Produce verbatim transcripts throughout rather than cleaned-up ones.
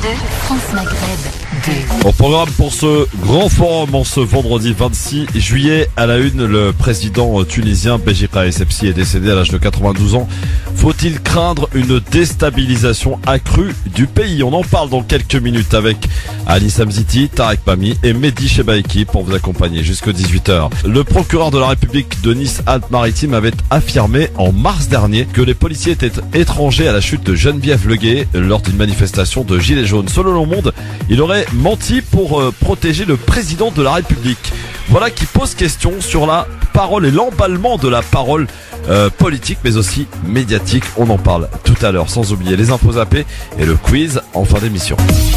de France Maghreb deux. Au programme pour ce grand forum en ce vendredi vingt-six juillet, à la une, le président tunisien Béjika Essebsi est décédé à l'âge de quatre-vingt-douze ans. Faut-il craindre une déstabilisation accrue du pays? On en parle dans quelques minutes avec Anis Amziti, Tarek Mami et Mehdi Chebaiki pour vous accompagner jusqu'à dix-huit heures. Le procureur de la République de Nice-Alpes-Maritimes avait affirmé en mars dernier que les policiers étaient étrangers à la chute de Geneviève Leguet lors d'une manifestation de Gilets jaunes. Selon Le Monde, il aurait menti pour euh, protéger le président de la République. Voilà qui pose question sur la parole et l'emballement de la parole euh, politique mais aussi médiatique. On en parle tout à l'heure, sans oublier les infos zappées et le quiz en fin d'émission.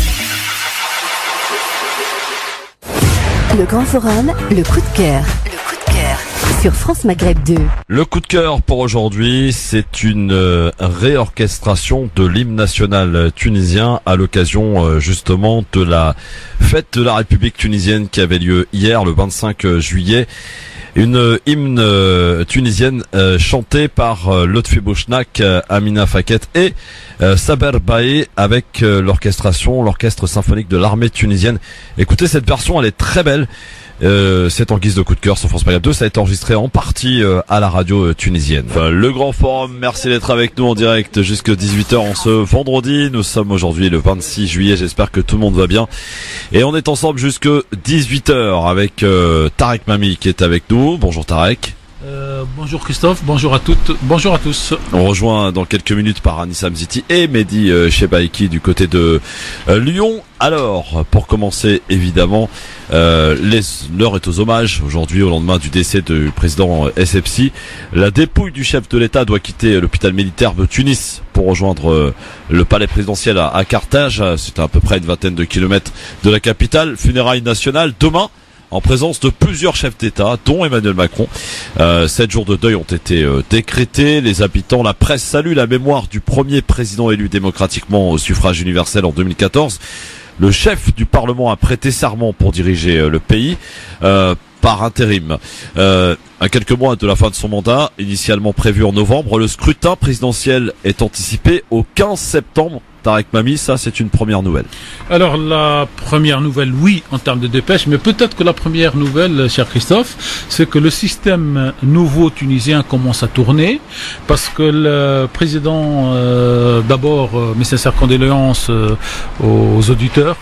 Le grand forum, le coup de cœur. Le coup de cœur sur France Maghreb deux. Le coup de cœur pour aujourd'hui, c'est une euh, réorchestration de l'hymne national tunisien à l'occasion euh, justement de la fête de la République tunisienne qui avait lieu hier, le vingt-cinq juillet. Une euh, hymne euh, tunisienne euh, chantée par euh, Lotfi Bouchnak, euh, Amina Faket et euh, Saber Baé avec euh, l'orchestration, l'orchestre symphonique de l'armée tunisienne. Écoutez, cette version, elle est très belle. Euh, c'est en guise de coup de cœur sur France Maghreb deux. Ça a été enregistré en partie euh, à la radio euh, tunisienne. Enfin, le grand forum, merci d'être avec nous en direct jusqu'à dix-huit heures en ce vendredi. Nous sommes aujourd'hui le vingt-six juillet. J'espère que tout le monde va bien. Et on est ensemble jusqu'à dix-huit heures avec euh, Tarek Mami qui est avec nous. Bonjour Tarek. Euh, bonjour Christophe, bonjour à toutes, bonjour à tous. On rejoint dans quelques minutes par Anis Amziti et Mehdi euh, Chebaiki du côté de euh, Lyon. Alors, pour commencer, évidemment, euh, les, l'heure est aux hommages. Aujourd'hui, au lendemain du décès du président Essebsi, la dépouille du chef de l'État doit quitter l'hôpital militaire de Tunis pour rejoindre euh, le palais présidentiel à, à Carthage. C'est à peu près une vingtaine de kilomètres de la capitale. Funérailles nationales demain, en présence de plusieurs chefs d'État, dont Emmanuel Macron. Euh, sept jours de deuil ont été euh, décrétés. Les habitants, la presse salue la mémoire du premier président élu démocratiquement au suffrage universel en deux mille quatorze. Le chef du Parlement a prêté serment pour diriger euh, le pays euh, par intérim. Euh, à quelques mois de la fin de son mandat, initialement prévu en novembre, le scrutin présidentiel est anticipé au quinze septembre. Tarek Mami, ça c'est une première nouvelle. Alors la première nouvelle, oui, en termes de dépêche, mais peut-être que la première nouvelle, cher Christophe, c'est que le système nouveau tunisien commence à tourner, parce que le président, euh, d'abord, euh, mes sincères condoléances euh, aux auditeurs,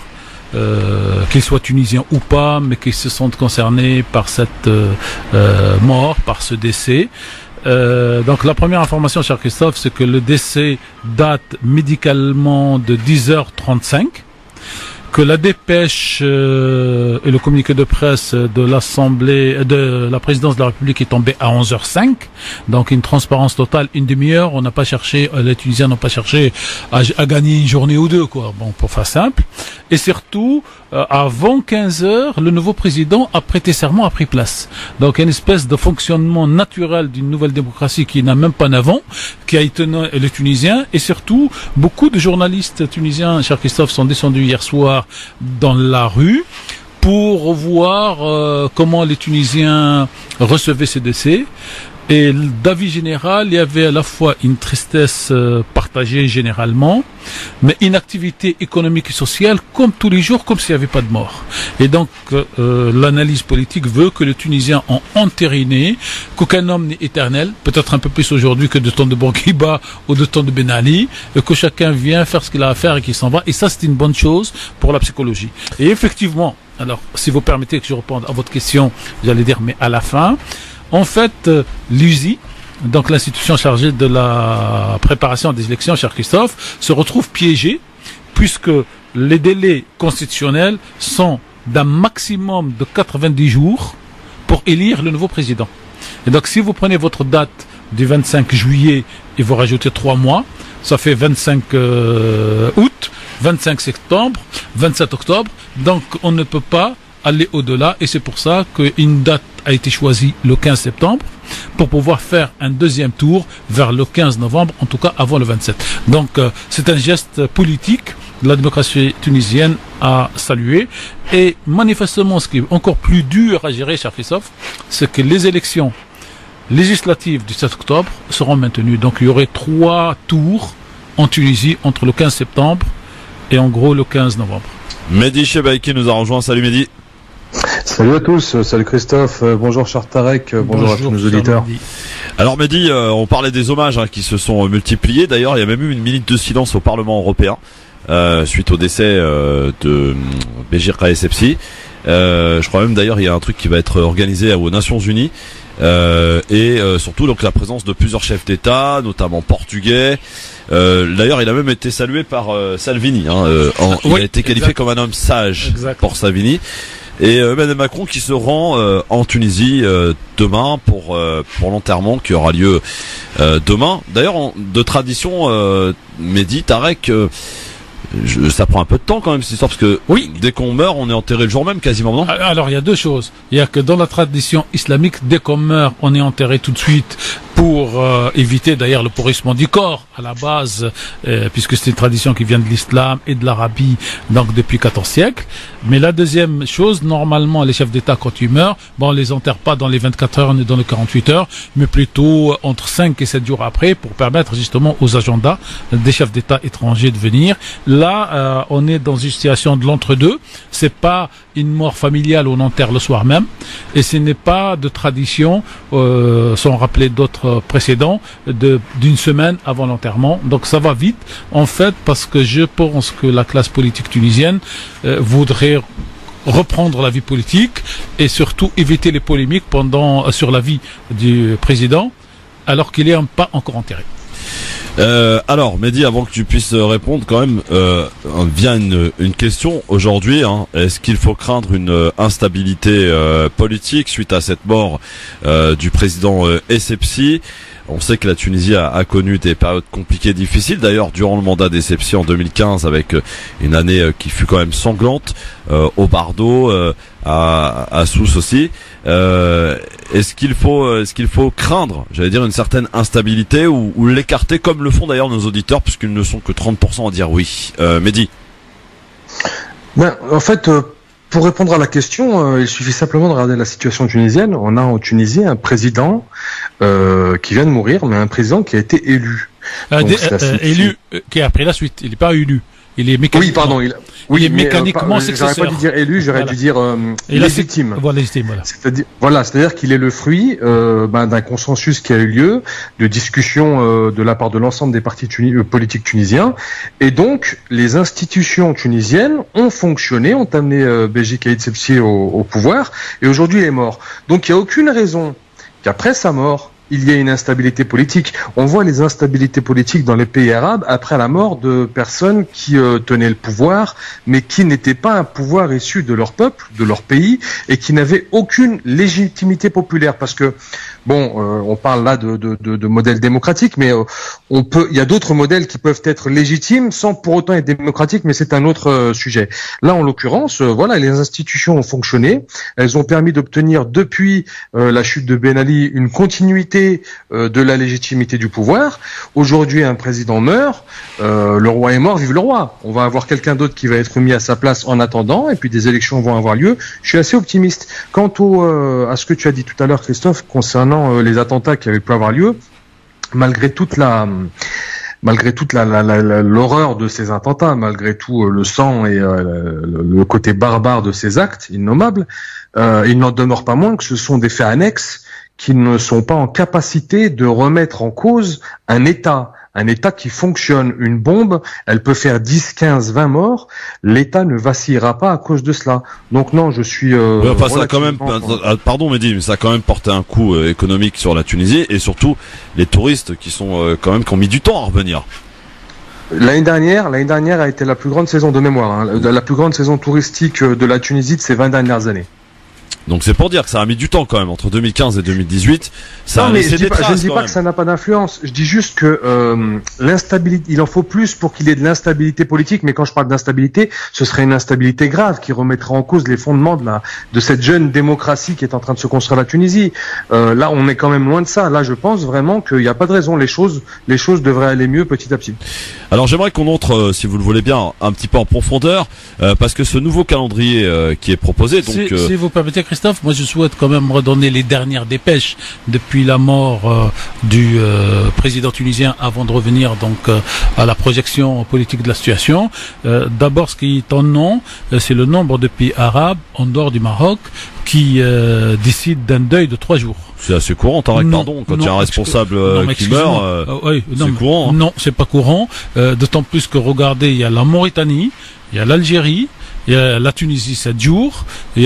Euh, qu'ils soient tunisiens ou pas, mais qu'ils se sentent concernés par cette euh, euh, mort, par ce décès. Euh, donc la première information, cher Christophe, c'est que le décès date médicalement de dix heures trente-cinq, que la dépêche euh, et le communiqué de presse de l'Assemblée, de la présidence de la République est tombé à onze heures cinq, donc une transparence totale, une demi-heure. On n'a pas cherché, les Tunisiens n'ont pas cherché à, à gagner une journée ou deux, quoi. Bon, pour faire simple. Et surtout, euh, avant quinze heures, le nouveau président a prêté serment, a pris place. Donc une espèce de fonctionnement naturel d'une nouvelle démocratie qui n'a même pas neuf ans, qui a étonné les Tunisiens. Et surtout, beaucoup de journalistes tunisiens, cher Christophe, sont descendus hier soir dans la rue pour voir euh, comment les Tunisiens recevaient ce décès. Et d'avis général, il y avait à la fois une tristesse euh, partagée généralement, mais une activité économique et sociale comme tous les jours, comme s'il n'y avait pas de mort. Et donc, euh, l'analyse politique veut que les Tunisiens ont entériné qu'aucun homme n'est éternel, peut-être un peu plus aujourd'hui que de temps de Bourguiba ou de temps de Ben Ali, et que chacun vient faire ce qu'il a à faire et qu'il s'en va. Et ça, c'est une bonne chose pour la psychologie. Et effectivement, alors, si vous permettez que je réponde à votre question, j'allais dire, mais à la fin, en fait, l'U S I, donc l'institution chargée de la préparation des élections, cher Christophe, se retrouve piégée puisque les délais constitutionnels sont d'un maximum de quatre-vingt-dix jours pour élire le nouveau président. Et donc si vous prenez votre date du vingt-cinq juillet et vous rajoutez trois mois, ça fait vingt-cinq euh, août, vingt-cinq septembre, vingt-sept octobre, donc on ne peut pas aller au-delà, et c'est pour ça qu'une date a été choisie le quinze septembre pour pouvoir faire un deuxième tour vers le quinze novembre, en tout cas avant le vingt-sept. Donc euh, c'est un geste politique de la démocratie tunisienne à saluer, et manifestement ce qui est encore plus dur à gérer, cher Christophe, c'est que les élections législatives du sept octobre seront maintenues. Donc il y aurait trois tours en Tunisie entre le quinze septembre et en gros le quinze novembre. Mehdi Chebaïki nous a rejoint. Salut Mehdi. Salut à tous, salut Christophe, bonjour Charles Tarek, bonjour, bonjour à tous nos auditeurs. Mehdi. Alors Mehdi, euh, on parlait des hommages hein, qui se sont multipliés. D'ailleurs, il y a même eu une minute de silence au Parlement européen euh, suite au décès euh, de Béchir Essebsi. Euh, je crois même d'ailleurs il y a un truc qui va être organisé aux Nations Unies. Euh, et euh, surtout donc la présence de plusieurs chefs d'État, notamment portugais. Euh, d'ailleurs, il a même été salué par euh, Salvini. Hein, euh, en, il oui, a été qualifié exact. comme un homme sage exact. pour Salvini. Et euh, Emmanuel Macron qui se rend euh, en Tunisie euh, demain pour euh, pour l'enterrement qui aura lieu euh, demain. D'ailleurs, en, de tradition, euh, Mehdi, Tarek. Euh, Je, ça prend un peu de temps quand même cette histoire parce que oui. dès qu'on meurt on est enterré le jour même quasiment, non? Alors il y a deux choses. Il y a que dans la tradition islamique, dès qu'on meurt on est enterré tout de suite pour euh, éviter d'ailleurs le pourrissement du corps à la base, euh, puisque c'est une tradition qui vient de l'islam et de l'Arabie, donc depuis quatorze siècles. Mais la deuxième chose, normalement les chefs d'État quand ils meurent, bon on les enterre pas dans les vingt-quatre heures ni dans les quarante-huit heures, mais plutôt entre cinq et sept jours après pour permettre justement aux agendas des chefs d'État étrangers de venir. Là, euh, on est dans une situation de l'entre-deux. C'est pas une mort familiale où on enterre le soir même, et ce n'est pas de tradition, euh, sans rappeler d'autres précédents, de d'une semaine avant l'enterrement. Donc ça va vite, en fait, parce que je pense que la classe politique tunisienne euh, voudrait reprendre la vie politique et surtout éviter les polémiques pendant euh, sur la vie du président, alors qu'il n'est pas encore enterré. Euh, alors, Mehdi, avant que tu puisses répondre, quand même, euh, vient une, une question aujourd'hui. Hein, est-ce qu'il faut craindre une euh, instabilité euh, politique suite à cette mort euh, du président euh, Essebsi? On sait que la Tunisie a, a connu des périodes compliquées, difficiles. D'ailleurs, durant le mandat d'Essebsi en deux mille quinze, avec euh, une année euh, qui fut quand même sanglante, euh, au Bardo, euh, à, à Sousse aussi. Euh, est-ce qu'il faut, est-ce qu'il faut craindre, j'allais dire, une certaine instabilité ou, ou l'écarter comme le font d'ailleurs nos auditeurs, puisqu'ils ne sont que trente pour cent à dire oui. Euh, Mehdi. Ben, en fait. Euh... Pour répondre à la question, euh, il suffit simplement de regarder la situation tunisienne. On a en Tunisie un président euh, qui vient de mourir, mais un président qui a été élu. Euh, Donc, euh, euh, élu, euh, qui a pris la suite. Il n'est pas élu. Il est mécaniquement. Oui, pardon. Il, oui, il est mais, mécaniquement euh, successeur. J'aurais pas dû dire élu, j'aurais voilà. dû dire euh, légitime. Voilà, légitime. Voilà. C'est-à-dire, voilà, c'est-à-dire qu'il est le fruit euh, ben, d'un consensus qui a eu lieu, de discussions euh, de la part de l'ensemble des partis tuni- euh, politiques tunisiens, et donc les institutions tunisiennes ont fonctionné, ont amené euh, Béchir Essebsi au, au pouvoir, et aujourd'hui il est mort. Donc il n'y a aucune raison qu'après sa mort, il y a une instabilité politique. On voit les instabilités politiques dans les pays arabes après la mort de personnes qui euh, tenaient le pouvoir, mais qui n'étaient pas un pouvoir issu de leur peuple, de leur pays, et qui n'avaient aucune légitimité populaire. Parce que, bon, euh, on parle là de, de, de, de modèles démocratiques, mais euh, on peut, il y a d'autres modèles qui peuvent être légitimes sans pour autant être démocratiques, mais c'est un autre euh, sujet. Là, en l'occurrence, euh, voilà, les institutions ont fonctionné. Elles ont permis d'obtenir depuis euh, la chute de Ben Ali une continuité de la légitimité du pouvoir. Aujourd'hui, un président meurt, euh, le roi est mort, vive le roi. On va avoir quelqu'un d'autre qui va être mis à sa place en attendant, et puis des élections vont avoir lieu. Je suis assez optimiste. Quant au, euh, à ce que tu as dit tout à l'heure, Christophe, concernant euh, les attentats qui avaient pu avoir lieu, malgré toute la... Malgré toute la, la, la, l'horreur de ces attentats, malgré tout euh, le sang et euh, le, le côté barbare de ces actes innommables, euh, il n'en demeure pas moins que ce sont des faits annexes qui ne sont pas en capacité de remettre en cause un État. Un État qui fonctionne. Une bombe, elle peut faire dix, quinze, vingt morts. L'État ne vacillera pas à cause de cela. Donc non, je suis... Euh, ouais, enfin, ça a quand même, pardon Mehdi, mais ça a quand même porté un coup euh, économique sur la Tunisie, et surtout les touristes qui sont euh, quand même qui ont mis du temps à revenir. L'année dernière, l'année dernière a été la plus grande saison de mémoire, hein, la plus grande saison touristique de la Tunisie de ces vingt dernières années. Donc c'est pour dire que ça a mis du temps quand même entre deux mille quinze et deux mille dix-huit. Ça non, a mais laissé je, des pas, traces, je ne dis pas même. que ça n'a pas d'influence. Je dis juste que euh, l'instabilité, il en faut plus pour qu'il y ait de l'instabilité politique. Mais quand je parle d'instabilité, ce serait une instabilité grave qui remettrait en cause les fondements de la de cette jeune démocratie qui est en train de se construire à la Tunisie. Euh, là, on est quand même loin de ça. Là, je pense vraiment qu'il n'y a pas de raison. Les choses, les choses devraient aller mieux petit à petit. Alors j'aimerais qu'on entre, euh, si vous le voulez bien, un petit peu en profondeur, euh, parce que ce nouveau calendrier euh, qui est proposé, donc si, euh... si vous permettez, Christophe, moi je souhaite quand même redonner les dernières dépêches depuis la mort euh, du euh, président tunisien avant de revenir donc euh, à la projection politique de la situation. Euh, d'abord, ce qui est en nom, euh, c'est le nombre de pays arabes en dehors du Maroc qui euh, décident d'un deuil de trois jours. C'est assez courant, Tarek, pardon, quand il y a un responsable euh, non, qui meurt, euh, euh, oui, c'est courant. Hein. Non, c'est pas courant, euh, d'autant plus que regardez, il y a la Mauritanie, il y a l'Algérie, il y a la Tunisie sept jours, il y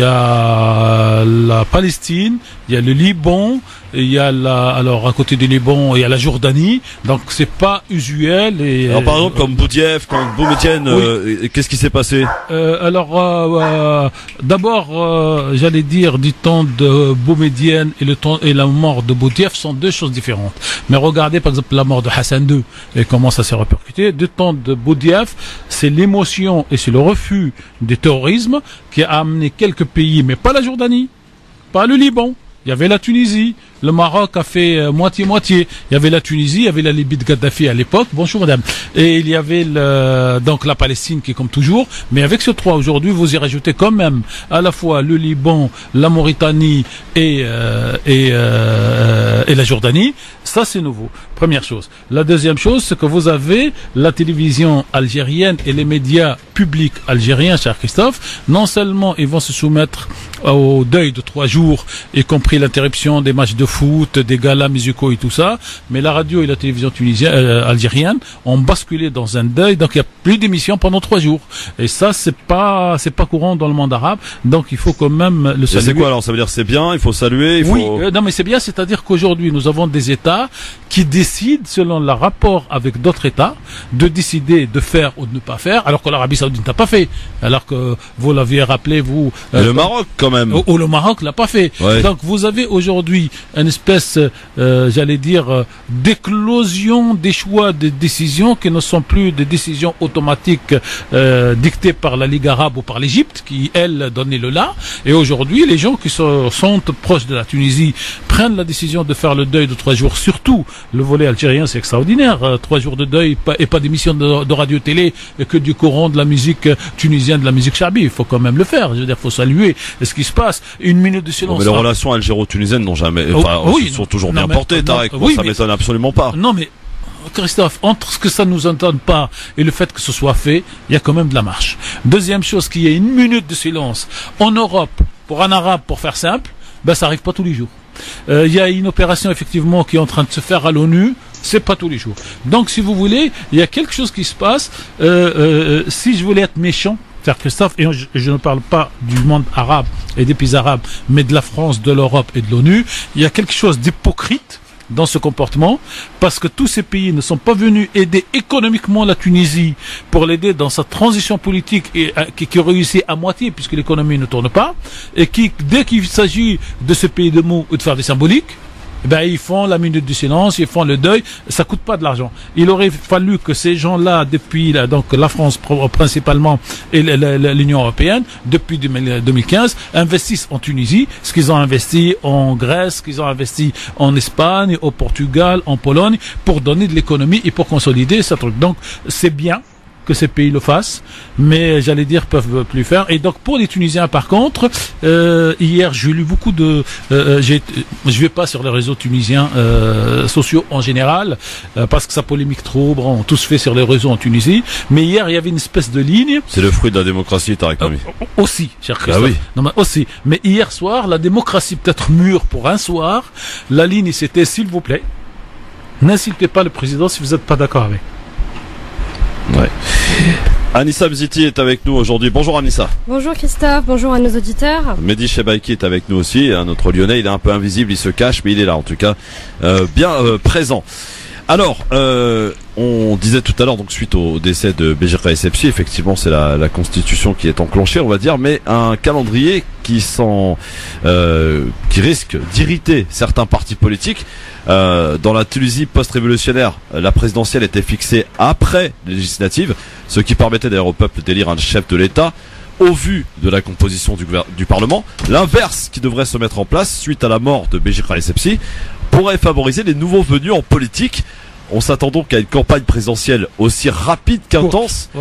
a la Palestine, il y a le Liban, il y a la, alors à côté du Liban, il y a la Jordanie, donc c'est pas usuel. Et, alors par exemple, comme Boudiaf, quand Boumedienne, oui. euh, qu'est-ce qui s'est passé euh, Alors euh, euh, d'abord, euh, j'allais dire, du temps de Boumedienne et le temps et la mort de Boudiaf sont deux choses différentes. Mais regardez par exemple la mort de Hassan deux et comment ça s'est répercuté. Du temps de Boudiaf, c'est l'émotion et c'est le refus du terrorisme qui a amené quelques pays, mais pas la Jordanie, pas le Liban. Il y avait la Tunisie, le Maroc a fait moitié-moitié. Euh, il y avait la Tunisie, il y avait la Libye de Kadhafi à l'époque. Bonjour madame. Et il y avait le, donc la Palestine qui est comme toujours. Mais avec ce trois aujourd'hui, vous y rajoutez quand même à la fois le Liban, la Mauritanie et, euh, et, euh, et la Jordanie. Ça c'est nouveau. Première chose. La deuxième chose, c'est que vous avez la télévision algérienne et les médias publics algériens, cher Christophe. Non seulement ils vont se soumettre au deuil de trois jours, y compris l'interruption des matchs de foot, des galas musicaux et tout ça, mais la radio et la télévision tunisienne, euh, algérienne ont basculé dans un deuil, donc il n'y a plus d'émissions pendant trois jours. Et ça, c'est pas, c'est pas courant dans le monde arabe, donc il faut quand même le saluer. C'est quoi alors? Ça veut dire c'est bien, il faut saluer, il faut... Oui, euh, non mais c'est bien, c'est-à-dire qu'aujourd'hui nous avons des États qui décident, selon leur rapport avec d'autres États, de décider de faire ou de ne pas faire, alors que l'Arabie Saoudite n'a pas fait, alors que vous l'aviez rappelé, vous... Euh, le Maroc quand même. Ou, ou le Maroc l'a pas fait. Ouais. Donc vous avez aujourd'hui une espèce, euh, j'allais dire, euh, d'éclosion des choix de décisions qui ne sont plus des décisions automatiques euh, dictées par la Ligue arabe ou par l'Égypte, qui, elle, donnait le là. Et aujourd'hui, les gens qui sont, sont proches de la Tunisie prennent la décision de faire le deuil de trois jours. Surtout, le volet algérien, c'est extraordinaire. Euh, trois jours de deuil pas, et pas d'émission de, de radio-télé et que du courant de la musique tunisienne, de la musique charbi. Il faut quand même le faire. Je veux dire, il faut saluer ce qui se passe. Une minute de silence. Bon, mais les relations algéro-tunisiennes n'ont jamais, enfin, oh, oui, sont toujours non, bien portées, Tarek. Oui, ça m'étonne absolument pas. Non, mais Christophe, entre ce que ça nous entende pas et le fait que ce soit fait, il y a quand même de la marche. Deuxième chose, qu'il y ait une minute de silence en Europe pour un arabe, pour faire simple, ben ça arrive pas tous les jours. Il euh, y a une opération effectivement qui est en train de se faire à l'ONU, c'est pas tous les jours. Donc si vous voulez, il y a quelque chose qui se passe. Euh, euh, si je voulais être méchant, cher Christophe, et je, je ne parle pas du monde arabe et des pays arabes, mais de la France, de l'Europe et de l'ONU, il y a quelque chose d'hypocrite dans ce comportement, parce que tous ces pays ne sont pas venus aider économiquement la Tunisie pour l'aider dans sa transition politique et euh, qui, qui réussit à moitié puisque l'économie ne tourne pas, et qui, dès qu'il s'agit de ce pays de mots ou de faire des symboliques, eh ben, ils font la minute du silence, ils font le deuil, ça coûte pas de l'argent. Il aurait fallu que ces gens-là, depuis la, donc la France principalement et l'Union européenne, depuis deux mille quinze, investissent en Tunisie, ce qu'ils ont investi en Grèce, ce qu'ils ont investi en Espagne, au Portugal, en Pologne, pour donner de l'économie et pour consolider ce truc. Donc, c'est bien que ces pays le fassent, mais j'allais dire peuvent plus faire. Et donc pour les Tunisiens par contre, euh, hier j'ai lu beaucoup de, euh, j'ai, je vais pas sur les réseaux tunisiens euh, sociaux en général euh, parce que ça polémique trop, bon, tout se fait sur les réseaux en Tunisie. Mais hier il y avait une espèce de ligne. C'est le fruit de la démocratie, Tarek Mami. Euh, aussi, cher Christophe. Ah oui. Non mais aussi. Mais hier soir, la démocratie peut-être mûre pour un soir. La ligne c'était s'il vous plaît, n'insultez pas le président si vous n'êtes pas d'accord avec. Ouais. Anissa Mziti est avec nous aujourd'hui. Bonjour Anissa. Bonjour Christophe, bonjour à nos auditeurs. Mehdi Chebaiki est avec nous aussi, notre Lyonnais, il est un peu invisible, il se cache, mais il est là en tout cas, euh, bien euh, présent. Alors, euh, on disait tout à l'heure, donc suite au décès de Béjir Essebsi, effectivement c'est la, la constitution qui est enclenchée, on va dire, mais un calendrier qui, s'en, euh, qui risque d'irriter certains partis politiques. Euh, dans la Tunisie post-révolutionnaire, la présidentielle était fixée après les législatives, ce qui permettait d'ailleurs au peuple d'élire un chef de l'État au vu de la composition du, du Parlement. L'inverse qui devrait se mettre en place suite à la mort de Béjir Essebsi pourrait favoriser les nouveaux venus en politique. On s'attend donc à une campagne présidentielle aussi rapide qu'intense. Oui.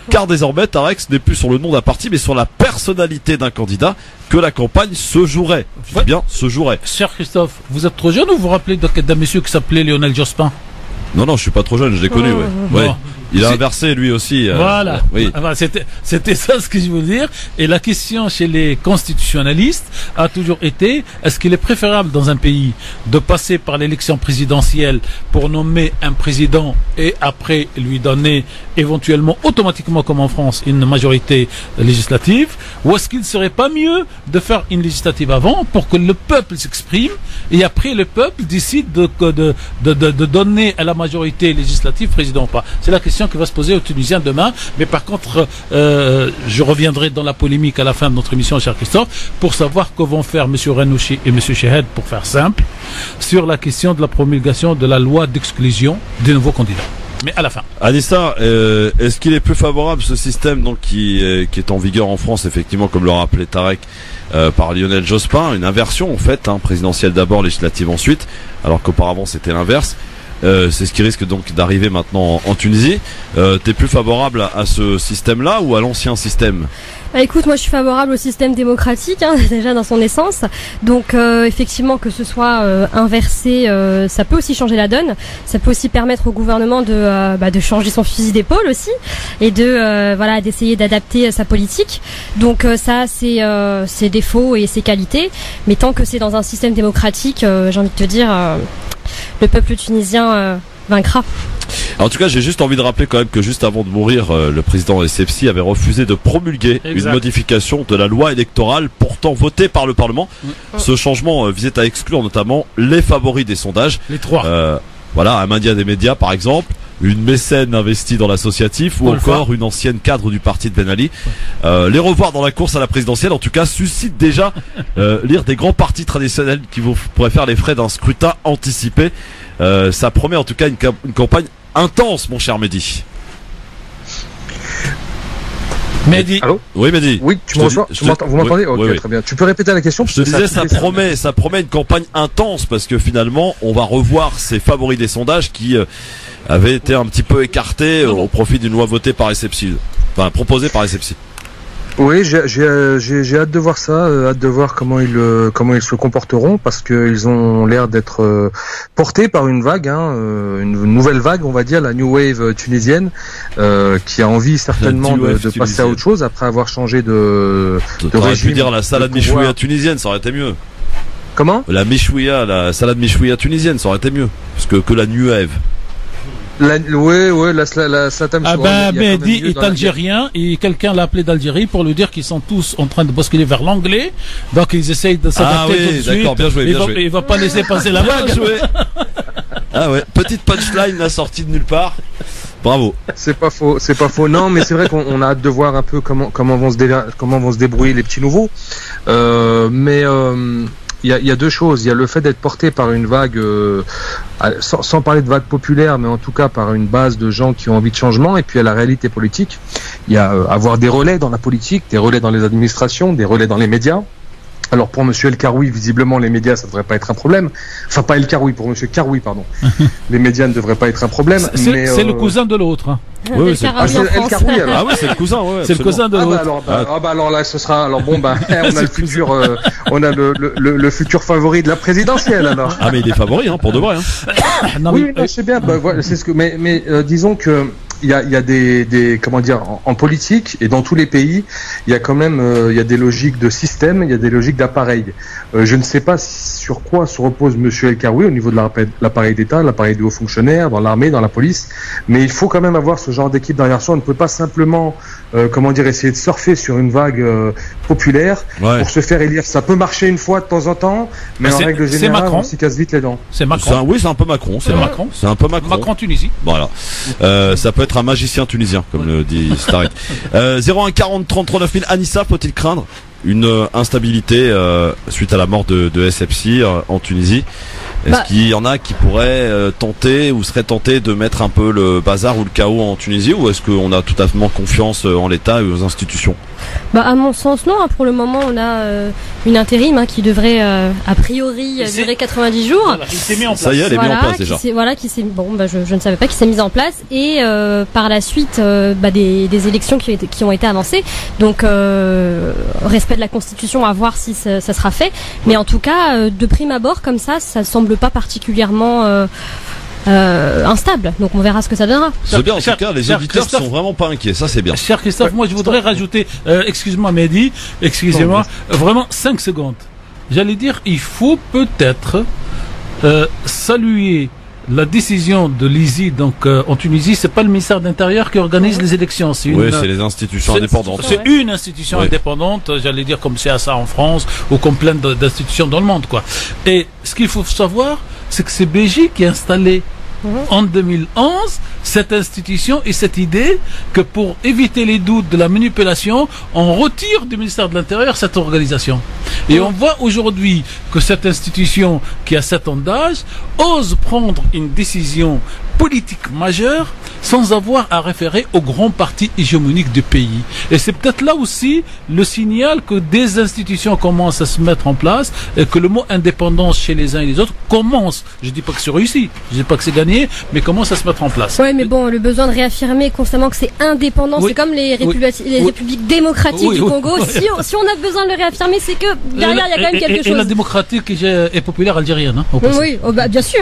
car désormais Tarek, ce n'est plus sur le nom d'un parti mais sur la personnalité d'un candidat que la campagne se jouerait. Je dis Ouais. bien se jouerait. Cher Christophe, vous êtes trop jeune ou vous vous rappelez d'un d'un monsieur qui s'appelait Lionel Jospin? Non, non, je suis pas trop jeune, je l'ai connu, ouais. Bon. Ouais. Il a C'est- inversé lui aussi. euh, Voilà. euh, oui. Ah bah, C'était, c'était ça ce que je voulais dire. Et la question chez les constitutionnalistes a toujours été, est-ce qu'il est préférable dans un pays de passer par l'élection présidentielle pour nommer un président et après lui donner éventuellement automatiquement comme en France une majorité législative, ou est-ce qu'il ne serait pas mieux de faire une législative avant pour que le peuple s'exprime et après le peuple décide de, de, de, de, de donner à la majorité législative président ou pas? C'est la question qui va se poser aux Tunisiens demain. Mais par contre, euh, je reviendrai dans la polémique à la fin de notre émission, cher Christophe, pour savoir que vont faire M. Renouchi et M. Chehed, pour faire simple, sur la question de la promulgation de la loi d'exclusion des nouveaux candidats. Mais à la fin. Anissa, euh, est-ce qu'il est plus favorable ce système donc qui, est- qui est en vigueur en France, effectivement, comme le rappelait Tarek, euh, par Lionel Jospin, une inversion en fait, hein, présidentielle d'abord, législative ensuite, alors qu'auparavant c'était l'inverse. Euh, c'est ce qui risque donc d'arriver maintenant en, en Tunisie. Euh, T'es plus favorable à, à ce système-là ou à l'ancien système? Bah, écoute, moi je suis favorable au système démocratique, hein, déjà dans son essence. Donc euh, effectivement que ce soit euh, inversé, euh, ça peut aussi changer la donne. Ça peut aussi permettre au gouvernement de, euh, bah, de changer son fusil d'épaule aussi et de euh, voilà d'essayer d'adapter euh, sa politique. Donc euh, ça c'est euh, ses défauts et ses qualités. Mais tant que c'est dans un système démocratique, euh, j'ai envie de te dire, euh, le peuple tunisien euh, vaincra. En tout cas, j'ai juste envie de rappeler quand même que juste avant de mourir, euh, le président S F C avait refusé de promulguer Exact. une modification de la loi électorale pourtant votée par le Parlement. Mm. Ce changement euh, visait à exclure notamment les favoris des sondages. Les trois. Euh, voilà, un Mandia des médias par exemple, une mécène investie dans l'associatif ou On le encore une ancienne cadre du parti de Ben Ali. Euh, les revoir dans la course à la présidentielle, en tout cas, suscite déjà euh, lire des grands partis traditionnels qui vous pourraient faire les frais d'un scrutin anticipé. Euh, ça promet en tout cas une, ca- une campagne intense, mon cher Mehdi. Mehdi. Allô? Oui, Mehdi. Oui, tu Je te me reçois dis- je tu te- m'entends- Vous m'entendez? oui, Ok, oui, oui. très bien. Tu peux répéter la question? Je te Parce que disais, ça a coupé, promet, ça promet une campagne intense parce que finalement, on va revoir ces favoris des sondages qui euh, avaient été un petit peu écartés euh, au profit d'une loi votée par S F C, enfin proposée par S F C. Oui, j'ai j'ai j'ai j'ai hâte de voir ça, euh, hâte de voir comment ils euh, comment ils se comporteront parce que ils ont l'air d'être euh, portés par une vague, hein, euh, une nouvelle vague, on va dire la new wave euh, tunisienne, euh, qui a envie certainement new de, wave de passer tunisienne. à autre chose après avoir changé de de T'aurais pu régime. dire la salade de pouvoir. michouïa tunisienne, ça aurait été mieux. Comment? La michouïa, la salade michouïa tunisienne, ça aurait été mieux. Parce que, que la new wave. La, ouais, ouais, la la, la Satam Ah Shoah, ben, il y a quand même Mehdi mieux est dans la- algérien et quelqu'un l'a appelé d'Algérie pour lui dire qu'ils sont tous en train de basculer vers l'anglais. Donc ils essayent de s'adapter Ah oui, tout de suite. d'accord, bien joué, il bien va, joué. il va pas laisser passer la Bien vague. joué. Ah ouais, petite punchline là, sortie de nulle part. Bravo. C'est pas faux, c'est pas faux. Non, mais c'est vrai qu'on on a hâte de voir un peu comment comment vont se dé- comment vont se débrouiller les petits nouveaux. Euh, mais euh, il y a, il y a deux choses. Il y a le fait d'être porté par une vague, euh, sans, sans parler de vague populaire, mais en tout cas par une base de gens qui ont envie de changement. Et puis il y a la réalité politique. Il y a euh, avoir des relais dans la politique, des relais dans les administrations, des relais dans les médias. Alors pour Monsieur El Karoui, visiblement les médias ça devrait pas être un problème. Enfin pas El Karoui, pour Monsieur Karoui pardon. Les médias ne devraient pas être un problème. C'est mais, c'est euh, le cousin de l'autre. hein. Oui, oui, Del c'est- Ah, Karawi c'est en El France. Karoui alors. Ah oui, c'est le cousin, ouais. C'est le absolument. cousin de Ah bah, l'autre. alors, bah, ah bah alors là ce sera alors bon bah on a le futur euh, on a le, le, le, le futur favori de la présidentielle alors. Ah mais il est favori, hein, pour de vrai. Hein. Non, oui, mais, oui, non, je sais bien. Bah, voilà, c'est ce que mais mais euh, disons que il y a il y a des des comment dire en, en politique et dans tous les pays il y a quand même euh, il y a des logiques de système, il y a des logiques d'appareil. Euh, je ne sais pas si- sur quoi se repose Monsieur El Karoui au niveau de l'appel- l'appareil d'État, l'appareil des hauts fonctionnaires, dans l'armée, dans la police, mais il faut quand même avoir ce genre d'équipe derrière soi. On ne peut pas simplement euh, comment dire essayer de surfer sur une vague euh, populaire Ouais. pour se faire élire. Ça peut marcher une fois de temps en temps, mais Mais en c'est- règle c'est générale, Macron. on s'y casse vite les dents. c'est C'est un- Macron. oui, c'est un peu Macron. C'est C'est vrai. Macron. C'est un peu Macron. Macron Tunisie. Voilà. Euh, ça peut être un magicien tunisien, comme le dit Starik. Euh, zéro un quarante trente trente-neuf mille. Anissa, faut-il craindre une euh, instabilité euh, suite à la mort de, de S F C euh, en Tunisie? Est-ce Bah. qu'il y en a qui pourraient euh, tenter ou seraient tentés de mettre un peu le bazar ou le chaos en Tunisie, ou est-ce qu'on a tout à fait confiance euh, en l'État et aux institutions? Bah, à mon sens, non. hein. Pour le moment, on a euh, une intérim hein, qui devrait, euh, a priori, euh, C'est- durer quatre-vingt-dix jours. Voilà, il s'est mis en place. Ça y est, elle est mise en place qui déjà. s'est- voilà, qui s'est bon, bah, je, je ne savais pas qu'il s'est mise en place et euh, par la suite, euh, bah, des, des élections qui ont été, qui ont été avancées. Donc, euh, respect de la Constitution, à voir si ça, ça sera fait. Mais en tout cas, euh, de prime abord, comme ça, ça semble pas particulièrement euh, euh, instable. Donc, on verra ce que ça donnera. C'est bien, en Cher- tout cas, les cher auditeurs Christophe- sont vraiment pas inquiets, ça c'est bien. Cher Christophe, moi je voudrais rajouter, euh, excuse-moi Mehdi, excusez-moi, euh, vraiment cinq secondes. J'allais dire, il faut peut-être euh, saluer la décision de l'I S I, donc euh, en Tunisie, c'est pas le ministère de l'Intérieur qui organise les élections, c'est une, Oui, c'est les institutions c'est- indépendantes. C'est une institution Ouais. indépendante, j'allais dire comme C S A en France ou comme plein de- d'institutions dans le monde, quoi. Et ce qu'il faut savoir, c'est que c'est B J qui a installé en deux mille onze cette institution et cette idée que pour éviter les doutes de la manipulation, on retire du ministère de l'Intérieur cette organisation. Et on voit aujourd'hui que cette institution qui a sept ans d'âge ose prendre une décision politique majeure sans avoir à référer aux grands partis hégémoniques du pays. Et c'est peut-être là aussi le signal que des institutions commencent à se mettre en place et que le mot indépendance chez les uns et les autres commence, je dis pas que c'est réussi, je dis pas que c'est gagné, mais commence à se mettre en place. Ouais, mais bon, le besoin de réaffirmer constamment que c'est indépendant, Oui. c'est comme les, Oui. républi- les Oui. républiques démocratiques Oui, du oui. Congo. Oui. Si, on, si on a besoin de le réaffirmer, c'est que derrière, il y a quand même Et- et- quelque et, chose. la démocratique est, est populaire algérienne, hein, au passage. Oui, oh, bah, bien sûr.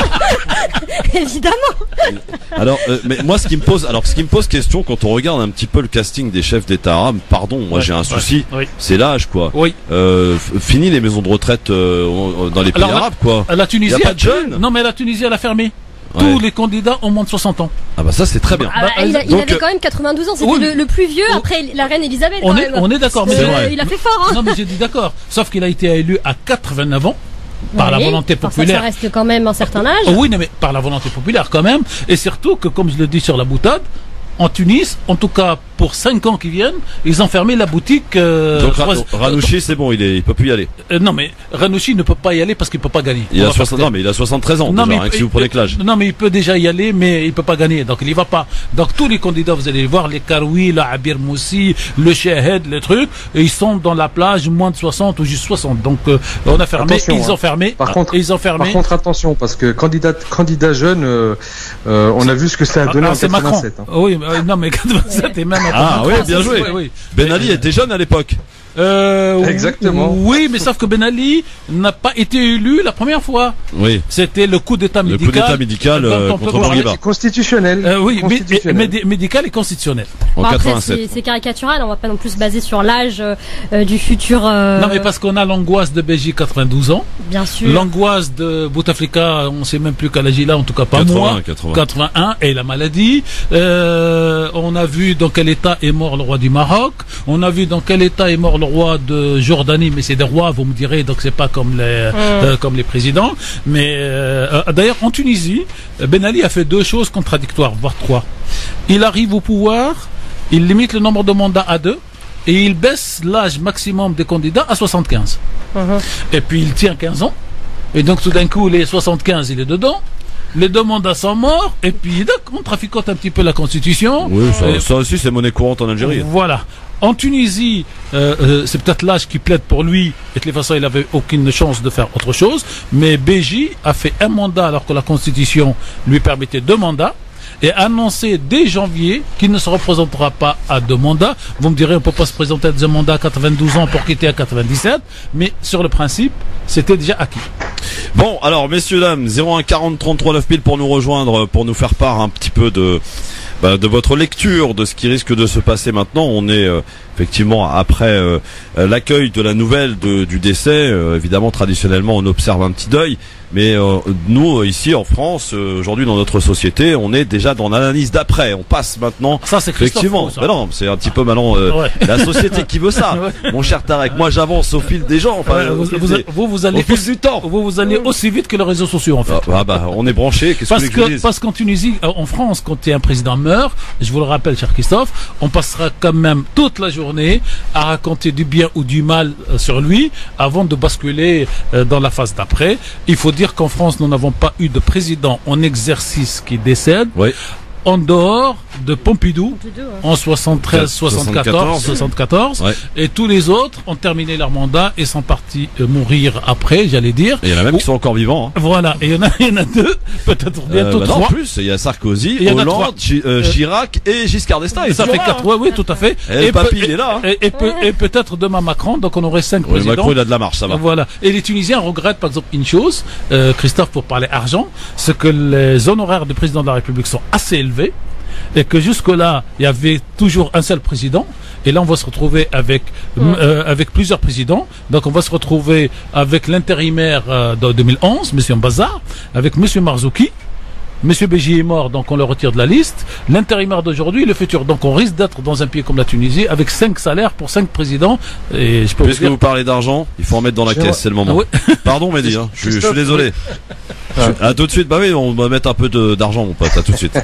Évidemment. Alors, euh, mais moi, ce qui me pose, alors, ce qui me pose question quand on regarde un petit peu le casting des chefs d'État arabes, pardon, moi Ouais, j'ai un ouais, souci, oui. c'est l'âge, quoi. Oui. Euh, f- fini les maisons de retraite euh, dans les pays Alors, arabes, quoi. La Tunisie, Y a pas de jeunes. Non, mais la Tunisie, elle a fermé. Ouais. Tous les candidats ont moins de soixante ans. Ah bah ça c'est très bien. Ah, bah, il, a- il donc, avait euh, quand même quatre-vingt-douze ans, c'était oui, le, le plus vieux oui. après la reine Elisabeth. On quand est, même. on est d'accord, mais C'est Euh, vrai. il a fait fort. Hein. non, mais j'ai dit d'accord. Sauf qu'il a été élu à quatre-vingt-neuf ans par la Oui. volonté Enfin, ça, populaire. ça reste quand même un certain âge. Oh oui, non, mais par la volonté populaire quand même. Et surtout que, comme je le dis sur la boutade, en Tunis, en tout cas pour cinq ans qui viennent, ils ont fermé la boutique. Euh, donc Ra- Roise- Ranouchi c'est bon, il est, il peut plus y aller. Euh, non, mais Ranouchi ne peut pas y aller parce qu'il peut pas gagner. Il On a va faire soixante, clair. non mais il a soixante-treize ans Non, déjà, mais hein, il que si vous peut- prenez que l'âge. Non, mais il peut déjà y aller, mais il peut pas gagner, donc il y va pas. Donc tous les candidats, vous allez les voir, les Karoui, le Abir Moussi, le Shahed, les trucs, et ils sont dans la plage moins de soixante ou juste soixante. Donc euh, on a fermé, Attention, ils hein. ont fermé, Par contre- ils ont fermé. Par contre, attention, parce que candidat, candidat jeune, euh, euh, on a vu ce que ça a donné Ah, en c'est Macron. quatre-vingt-sept. hein. Oui, mais, euh, non, mais quatre-vingt-sept et même. Ah oui, bien joué. Oui, oui. Ben Ali était jeune à l'époque. Euh, Exactement. Oui, mais sauf que Ben Ali n'a pas été élu la première fois. Oui. C'était le coup d'état Le médical. coup d'état médical Donc, euh, on peut contre voir- Bourguiba Constitutionnel. Euh, oui, mé- Constitutionnel. médi- médical et constitutionnel. en Bon, après, quatre-vingt-sept. c'est c'est caricatural, on va pas non plus se baser sur l'âge euh, euh, du futur. euh, Non, mais parce qu'on a l'angoisse de Belgique quatre-vingt-douze ans, Bien sûr. l'angoisse de Bouteflika, on sait même plus quel âge il a, en tout cas pas quatre-vingts, moi, quatre-vingts. quatre-vingt-un, et la maladie. Euh, on a vu dans quel état est mort le roi du Maroc. On a vu dans quel état est mort le roi de Jordanie, mais c'est des rois, vous me direz, donc c'est pas comme les euh, comme les présidents. Mais euh, euh, d'ailleurs, en Tunisie, Ben Ali a fait deux choses contradictoires, voire trois. Il arrive au pouvoir, il limite le nombre de mandats à deux, et il baisse l'âge maximum des candidats à soixante-quinze. Mhm. Et puis il tient quinze ans. Et donc tout d'un coup, les soixante-quinze, il est dedans. Les deux mandats sont morts. Et puis d'accord, on traficote un petit peu la Constitution. Oui, ça, Euh, ça aussi c'est monnaie courante en Algérie. Voilà. En Tunisie, euh, euh, c'est peut-être l'âge qui plaide pour lui. Et de toute façon, il n'avait aucune chance de faire autre chose. Mais B J a fait un mandat alors que la Constitution lui permettait deux mandats. Et annoncé dès janvier qu'il ne se représentera pas à deux mandats. Vous me direz, on ne peut pas se présenter à deux mandats à quatre-vingt-douze ans pour quitter à quatre-vingt-dix-sept. Mais sur le principe, c'était déjà acquis. Bon, alors messieurs dames, zéro un quarante trente-trois neuf pile pour nous rejoindre, pour nous faire part un petit peu de bah, de votre lecture de ce qui risque de se passer maintenant. On est euh, effectivement après euh, l'accueil de la nouvelle de, du décès. Euh, évidemment, traditionnellement, on observe un petit deuil. Mais euh, nous, ici en France, euh, aujourd'hui dans notre société, on est déjà dans l'analyse d'après. On passe maintenant. Ça, c'est Christophe Effectivement, Roux, ça. mais non, c'est un petit peu maintenant euh, Ouais. la société qui veut ça. Mon cher Tarek, moi j'avance au fil des gens. Enfin, Euh, vous, c'est- vous, c'est- vous, vous allez au fil aussi, du temps. vous, vous allez aussi vite que les réseaux sociaux, en fait. Ah, ah bah, on est branché. Qu'est-ce Parce que, que, que parce qu'en Tunisie, euh, en France, quand un président meurt, je vous le rappelle, cher Christophe, on passera quand même toute la journée journée à raconter du bien ou du mal euh, sur lui avant de basculer euh, dans la phase d'après. Il faut dire qu'en France, nous n'avons pas eu de président en exercice qui décède. Oui. En dehors de Pompidou, en soixante-treize, soixante-quatorze, soixante-quatorze, ouais. Et tous les autres ont terminé leur mandat et sont partis euh, mourir après, j'allais dire. Et il y en a même Ou, qui sont encore vivants. Hein. Voilà, et il y en a, il y en a deux, peut-être bientôt euh, bah trois. Non, plus, il y a Sarkozy, Il y en a Hollande, Chi- euh, Chirac et Giscard d'Estaing. Et ça fait quatre, ouais, oui, oui, tout à fait. Et, et le papy, il est là. Hein. Et, et, peut, et peut-être demain Macron, donc on aurait cinq Oui, présidents. Macron, il a de la marche, ça va. Voilà. Et les Tunisiens regrettent par exemple une chose, euh, Christophe, pour parler argent, c'est que les honoraires du président de la République sont assez élevés. Et que jusque-là, il y avait toujours un seul président. Et là, on va se retrouver avec Ouais. euh, avec plusieurs présidents. Donc, on va se retrouver avec l'intérimaire euh, de deux mille onze, M. Mbazar, avec M. Marzouki. M. Béji est mort, donc on le retire de la liste. L'intérimaire d'aujourd'hui, le futur. Donc, on risque d'être dans un pays comme la Tunisie avec cinq salaires pour cinq présidents. Et je peux Puisque vous dire... vous parlez d'argent, il faut en mettre dans la J'ai- caisse, c'est le moment. Ah oui. Pardon, Mehdi, hein. je, je suis désolé. Ah. À tout de suite. Bah oui, on va mettre un peu de- d'argent, mon pote. À tout de suite.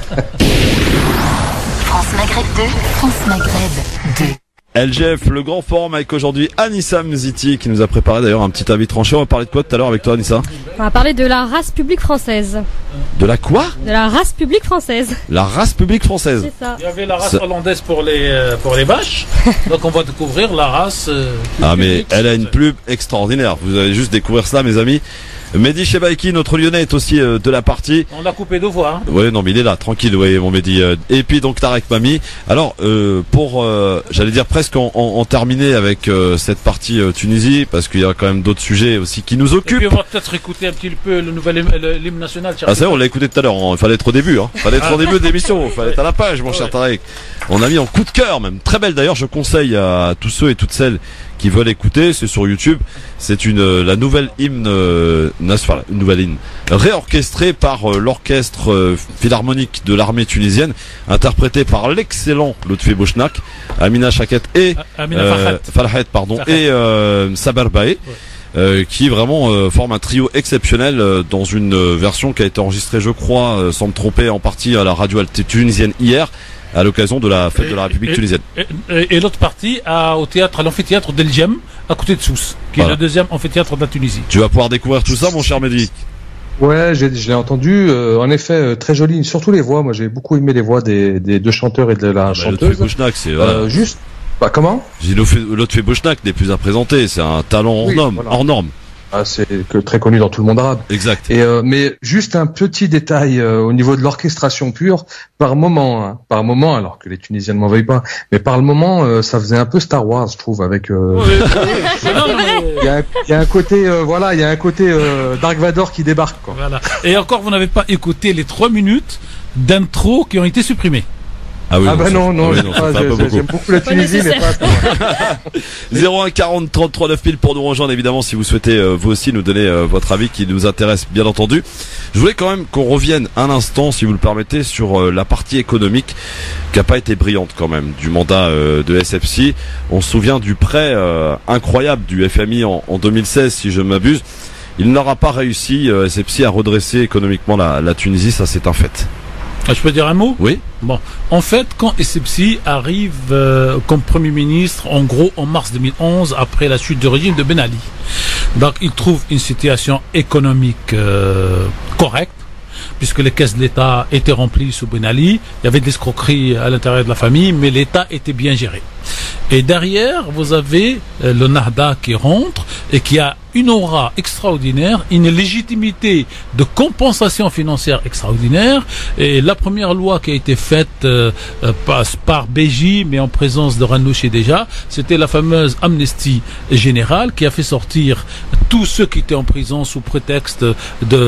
France Maghreb deux, France Maghreb deux. L G F, le grand forum avec aujourd'hui Anissa Mziti qui nous a préparé d'ailleurs un petit avis tranché. On va parler de quoi tout à l'heure avec toi, Anissa? On va parler de la race publique française. De la quoi? De la race publique française. La race publique française. C'est ça. Il y avait la race Ça- hollandaise pour les, euh, pour les vaches. Donc, on va découvrir la race... euh, Ah mais publique elle a une française. pub extraordinaire. Vous allez juste découvrir cela, mes amis. Mehdi Chebaiki, notre Lyonnais, est aussi euh, de la partie. On l'a coupé deux fois. Hein. Ouais, non, mais il est là, tranquille, ouais, mon Mehdi. Euh, Et puis donc Tarek Mami. Alors, euh, pour, euh, j'allais dire presque en, en, en terminer avec euh, cette partie euh, Tunisie, parce qu'il y a quand même d'autres sujets aussi qui nous Et puis, occupent. on va peut-être écouter un petit peu le nouvel hymne- le- l'hymne national. Ah c'est vrai, on l'a écouté tout à l'heure. Il fallait être au début, hein. Fallait être au début de l'émission. Il fallait être à la page, mon cher Tarek. On a mis en coup de cœur, même très belle d'ailleurs. Je conseille à tous ceux et toutes celles qui veulent écouter, c'est sur YouTube. C'est une euh, la nouvelle hymne euh, nationale, une nouvelle hymne réorchestrée par euh, l'orchestre euh, philharmonique de l'armée tunisienne, interprétée par l'excellent Lotfi Bouchnak, Amina Chaket et Amina euh, Farhat. Farhat, pardon, Farhat. et euh, Saber Baé. Euh, qui vraiment euh, forme un trio exceptionnel euh, dans une euh, version qui a été enregistrée, je crois, euh, sans me tromper, en partie à la radio alti- tunisienne hier, à l'occasion de la fête de la République Et- tunisienne. Et, et- et l'autre partie à, au théâtre, à l'amphithéâtre d'El Djem, à côté de Sousse, qui Voilà. est le deuxième amphithéâtre de la Tunisie. Tu vas pouvoir découvrir tout ça, mon cher Mehdi. Ouais, j'ai- je l'ai entendu. euh, en effet, euh, très joli. Surtout les voix. Moi, j'ai beaucoup aimé les voix des, des deux chanteurs et de la Ah, bah, Lotfi chanteuse. Bouchnak, c'est voilà. Euh, juste, bah comment J'ai Lotfi Lotfi Bouchnak n'est plus à présenter, c'est un talent hors Oui, norme, voilà. hors norme. ah, C'est que très connu dans tout le monde arabe. Exact. Et euh, mais juste un petit détail euh, au niveau de l'orchestration pure, par moment, hein, par moment, alors que les Tunisiens ne m'en veuillent pas, mais par le moment, euh, ça faisait un peu Star Wars, je trouve, avec. euh, Non, non, mais- Il y, a un- il y a un côté, euh, voilà, il y a un côté euh, Dark Vador qui débarque, quoi. Voilà. Et encore, vous n'avez pas écouté les trois minutes d'intro qui ont été supprimées. Ah oui, Ah bah ça- non, non, ah oui, j'aime non, ça pas, fait un peu j'ai- beaucoup. j'aime beaucoup la Pas Tunisie, mais nécessaire. pas à ce point. zéro un quarante trente-trois neuf mille pour nous rejoindre évidemment si vous souhaitez euh, vous aussi nous donner euh, votre avis qui nous intéresse bien entendu. Je voulais quand même qu'on revienne un instant si vous le permettez sur euh, la partie économique qui a pas été brillante quand même du mandat euh, de S F C. On se souvient du prêt euh, incroyable du F M I en, en deux mille seize si je ne m'abuse. Il n'aura pas réussi euh, S F C à redresser économiquement la, la Tunisie, ça c'est un fait. Ah, je peux dire un mot? Oui. Bon, en fait, quand Essebsi arrive euh, comme Premier ministre, en gros, en mars deux mille onze, après la chute du régime de Ben Ali, donc il trouve une situation économique euh, correcte, puisque les caisses de l'État étaient remplies sous Ben Ali, il y avait de l'escroquerie à l'intérieur de la famille, mais l'État était bien géré. Et derrière, vous avez euh, le Nahda qui rentre et qui a une aura extraordinaire, une légitimité de compensation financière extraordinaire. Et la première loi qui a été faite euh, euh, par, par Béji, mais en présence de Ranouchi déjà, c'était la fameuse amnistie générale qui a fait sortir tous ceux qui étaient en prison sous prétexte de,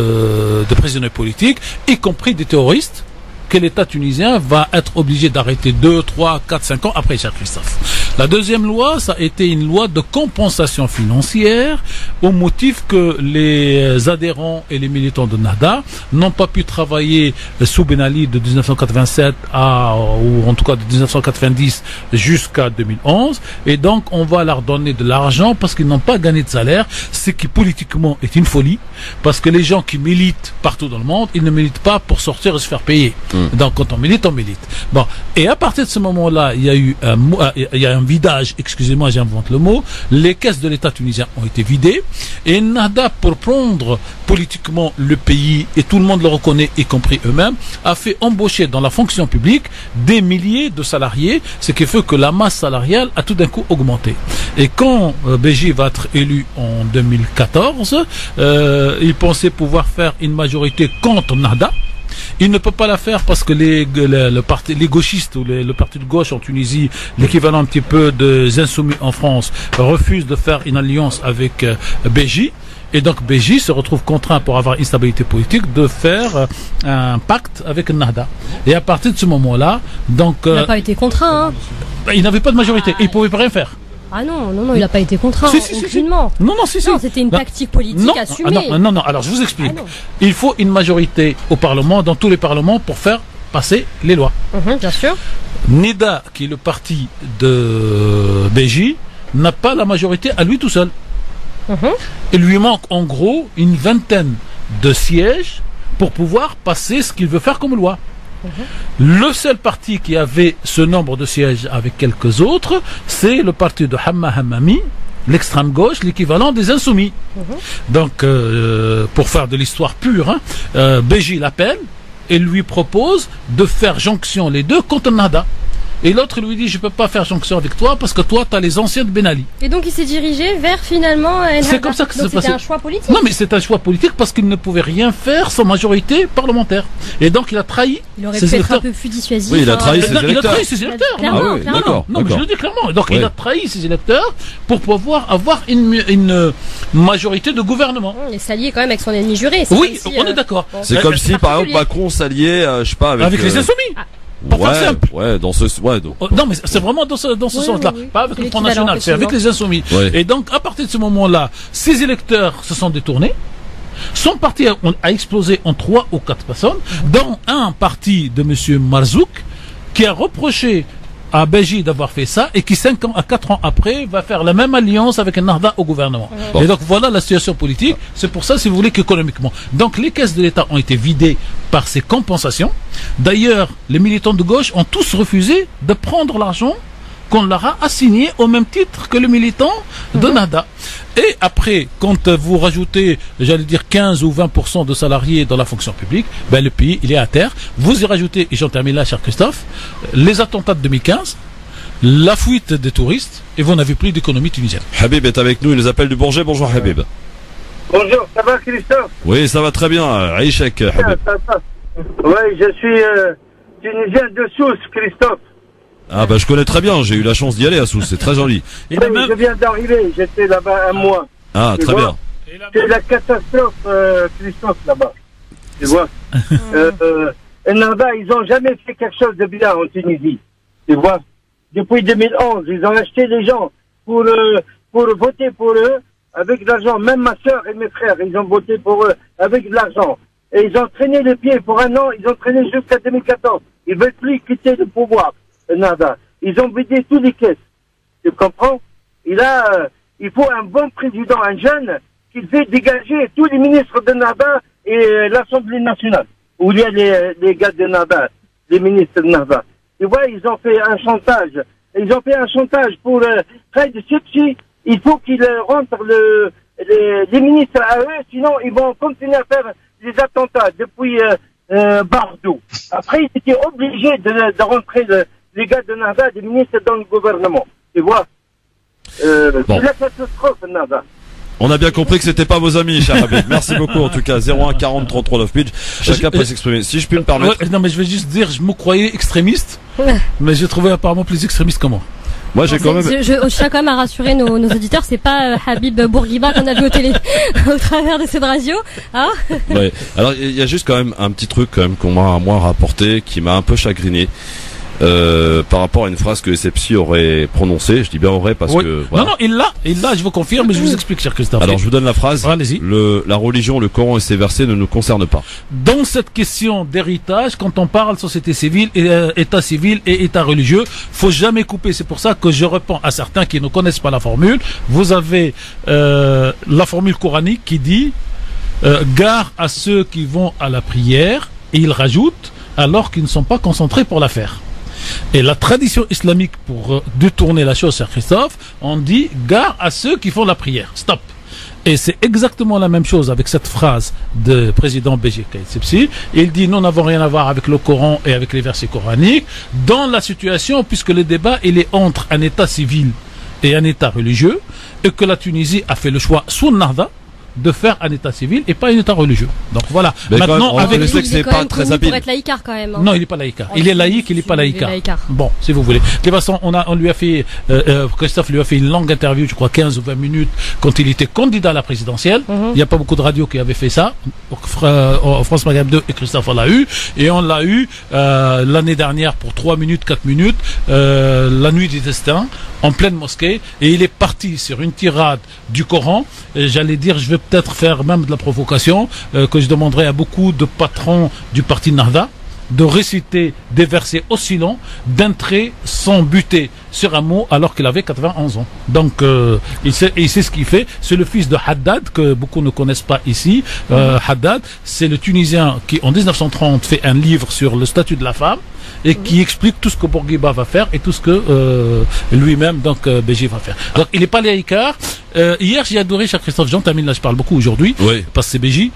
de prisonniers politiques, y compris des terroristes, que l'État tunisien va être obligé d'arrêter deux, trois, quatre, cinq ans après, cher Christophe. La deuxième loi, ça a été une loi de compensation financière au motif que les adhérents et les militants de Nahda n'ont pas pu travailler sous Ben Ali de dix-neuf cent quatre-vingt-sept à, ou en tout cas de dix-neuf cent quatre-vingt-dix jusqu'à deux mille onze. Et donc, on va leur donner de l'argent parce qu'ils n'ont pas gagné de salaire, ce qui politiquement est une folie, parce que les gens qui militent partout dans le monde, ils ne militent pas pour sortir et se faire payer. Donc quand on milite, on milite. Bon, et à partir de ce moment-là, il y a eu un, il y a un vidage, excusez-moi, j'invente le mot, les caisses de l'État tunisien ont été vidées, et Nahda, pour prendre politiquement le pays, et tout le monde le reconnaît, y compris eux-mêmes, a fait embaucher dans la fonction publique des milliers de salariés, ce qui fait que la masse salariale a tout d'un coup augmenté. Et quand euh, Béji va être élu en deux mille quatorze, euh, il pensait pouvoir faire une majorité contre Nahda. Il ne peut pas la faire parce que les, le, le parti, les gauchistes ou les, le parti de gauche en Tunisie, l'équivalent un petit peu des insoumis en France, refuse de faire une alliance avec euh, Béji. Et donc Béji se retrouve contraint, pour avoir une stabilité politique, de faire euh, un pacte avec Nahda. Et à partir de ce moment-là, donc Il euh, n'a pas été contraint. Hein. il n'avait pas de majorité, il ne pouvait pas rien faire. Ah non, non, non, il n'a pas été contraint. Si, si, si, aucunement. Non, non, si, si. Non, c'était une Non. tactique politique Non, assumée. ah non, non, non, alors je vous explique. Ah non. Il faut une majorité au Parlement, dans tous les parlements, pour faire passer les lois. Mhm, bien sûr. Nida, qui est le parti de Béji, n'a pas la majorité à lui tout seul. Mhm. Il lui manque en gros une vingtaine de sièges pour pouvoir passer ce qu'il veut faire comme loi. Mm-hmm. Le seul parti qui avait ce nombre de sièges avec quelques autres, c'est le parti de Hamma Hammami, l'extrême gauche, l'équivalent des insoumis. Mm-hmm. Donc, euh, pour faire de l'histoire pure, hein, euh, Béji l'appelle et lui propose de faire jonction les deux contre Nahda. Et l'autre lui dit, je peux pas faire jonction avec toi parce que toi, tu as les anciens de Ben Ali. Et donc il s'est dirigé vers finalement Ennahda. C'est comme ça que ça s'est passé. C'était un choix politique. Non, mais c'est un choix politique parce qu'il ne pouvait rien faire sans majorité parlementaire. Et donc il a trahi Il aurait ses pu être électeurs. un peu plus dissuasif. Oui, il a hein. trahi ses Non, il a électeurs. trahi ses électeurs. Clairement, Ah oui, clairement. d'accord. Non, mais je le dis clairement. Donc Ouais. il a trahi ses électeurs pour pouvoir avoir une, une majorité de gouvernement. Il est s'allier quand même avec son ennemi juré. C'est Oui, comme si, on euh, est d'accord. bon. C'est Euh, comme si, par exemple, particulier. Macron s'alliait, euh, je sais pas, avec, Avec les euh, insoumis. Pour faire ouais, simple. ouais, dans ce, ouais, donc, Oh, non, mais c'est vraiment dans ce, dans ce Oui, sens-là. oui, oui. Pas avec C'est le Front l'équivalent, National, c'est avec les insoumis. Ouais. Et donc, à partir de ce moment-là, ces électeurs se sont détournés. Son parti a, a explosé en trois ou quatre personnes, dont un parti de M. Marzouk, qui a reproché à Béji d'avoir fait ça et qui, cinq ans à quatre ans après, va faire la même alliance avec Nahda au gouvernement. Bon. Et donc, voilà la situation politique. C'est pour ça, si vous voulez, qu'économiquement. Donc, les caisses de l'État ont été vidées par ces compensations. D'ailleurs, les militants de gauche ont tous refusé de prendre l'argent qu'on leur a assigné au même titre que le militant de Nahda. Et après, quand vous rajoutez, j'allais dire quinze ou vingt pour cent de salariés dans la fonction publique, ben le pays, il est à terre. Vous y rajoutez, et j'en termine là, cher Christophe, les attentats de deux mille quinze, la fuite des touristes, et vous n'avez plus d'économie tunisienne. Habib est avec nous, il nous appelle du Bourget. Bonjour Habib. Bonjour, ça va Christophe? Oui, ça va très bien. Aïchek, Habib. Oui, je suis euh, tunisien de Sousse, Christophe. Ah bah je connais très bien, j'ai eu la chance d'y aller à Sousse, c'est très joli. Et Oui, même- je viens d'arriver, j'étais là-bas un mois. Ah, Tu très vois bien. C'est la catastrophe, euh, Christophe, là-bas. Tu vois euh, euh, Ennahda, ils n'ont jamais fait quelque chose de bien en Tunisie. Tu vois Depuis deux mille onze, ils ont acheté des gens pour, euh, pour voter pour eux avec de l'argent. Même ma soeur et mes frères, ils ont voté pour eux avec de l'argent. Et ils ont traîné les pieds pour un an, ils ont traîné jusqu'à deux mille quatorze. Ils ne veulent plus quitter le pouvoir, Ennahda. Ils ont vidé tous les caisses. Tu comprends? Il a, euh, il faut un bon président, un jeune, qui fait dégager tous les ministres de Nahda et euh, l'Assemblée nationale, où il y a les, les gars de Nahda, les ministres de Nahda. Tu vois, ils ont fait un chantage. Ils ont fait un chantage pour euh, Khaïd Sibsi. Il faut qu'ils euh, rentrent le, les, les ministres à eux, sinon ils vont continuer à faire des attentats depuis euh, euh, Bardou. Après, ils étaient obligés de, de rentrer le, les gars de Nahda, des ministres dans le gouvernement. Tu vois euh, Bon. C'est la catastrophe, Nahda. On a bien compris que c'était pas vos amis, cher Habib. Merci beaucoup en tout cas. zéro un quarante trente-trois neuf mille. Chacun peut s'exprimer. Si je puis me permettre. Ouais, non, mais je vais juste dire, je me croyais extrémiste, mais j'ai trouvé apparemment plus extrémiste que moi. Moi j'ai quand même. Je, je, je tiens quand même à rassurer nos, nos auditeurs, c'est pas euh, Habib Bourguiba qu'on a vu au télé, au travers de cette radio, hein. Ouais. Alors il y a juste quand même un petit truc quand même qu'on m'a moi rapporté qui m'a un peu chagriné. Euh, par rapport à une phrase que Sepsi aurait prononcée, je dis bien aurait parce Oui. que voilà. Non, non, il l'a, il l'a, je vous confirme, mais je vous explique, cher Christophe. Alors je vous donne la phrase. Allez-y. Le, la religion, le Coran et ses versets ne nous concernent pas. Dans cette question d'héritage, quand on parle société civile, et, euh, état civil et état religieux, faut jamais couper. C'est pour ça que je réponds à certains qui ne connaissent pas la formule. Vous avez euh, la formule coranique qui dit euh, gare à ceux qui vont à la prière, et il rajoute alors qu'ils ne sont pas concentrés pour la faire. Et la tradition islamique, pour euh, détourner la chose, cher Christophe, on dit gare à ceux qui font la prière. Stop. Et c'est exactement la même chose avec cette phrase de président Béji Caïd Essebsi. Il dit nous n'avons rien à voir avec le Coran et avec les versets coraniques dans la situation, puisque le débat il est entre un État civil et un État religieux, et que la Tunisie a fait le choix sous Nahda de faire un État civil et pas un État religieux. Donc voilà. Mais maintenant, même, avec je sais que c'est pas très habile. Pour être laïcard quand même. Hein. Non, il n'est pas laïcard. Il est laïque, il n'est pas laïcard. laïcard. Bon, si vous voulez. De toute façon, on a, on lui a fait, euh, euh, Christophe lui a fait une longue interview, je crois quinze ou vingt minutes, quand il était candidat à la présidentielle. Mm-hmm. Il n'y a pas beaucoup de radios qui avaient fait ça. Euh, France Maghreb deux et Christophe l'a eu. Et on l'a eu euh, l'année dernière pour trois minutes, quatre minutes, euh, la nuit du destin, en pleine mosquée. Et il est parti sur une tirade du Coran. Et j'allais dire, je vais peut-être faire même de la provocation euh, que je demanderai à beaucoup de patrons du parti Nahda de réciter des versets aussi longs d'un trait sans buter sur un mot alors qu'il avait quatre-vingt-onze ans. Donc euh, il sait, il sait ce qu'il fait. C'est le fils de Haddad que beaucoup ne connaissent pas ici. Euh, Haddad, c'est le Tunisien qui en dix-neuf cent trente fait un livre sur le statut de la femme et qui explique tout ce que Bourguiba va faire et tout ce que euh, lui-même donc euh, Béji va faire. Donc il n'est pas laïcard. Euh, hier j'ai adoré cher Christophe Jean Tamine, là je parle beaucoup aujourd'hui oui. parce que c'est Béji.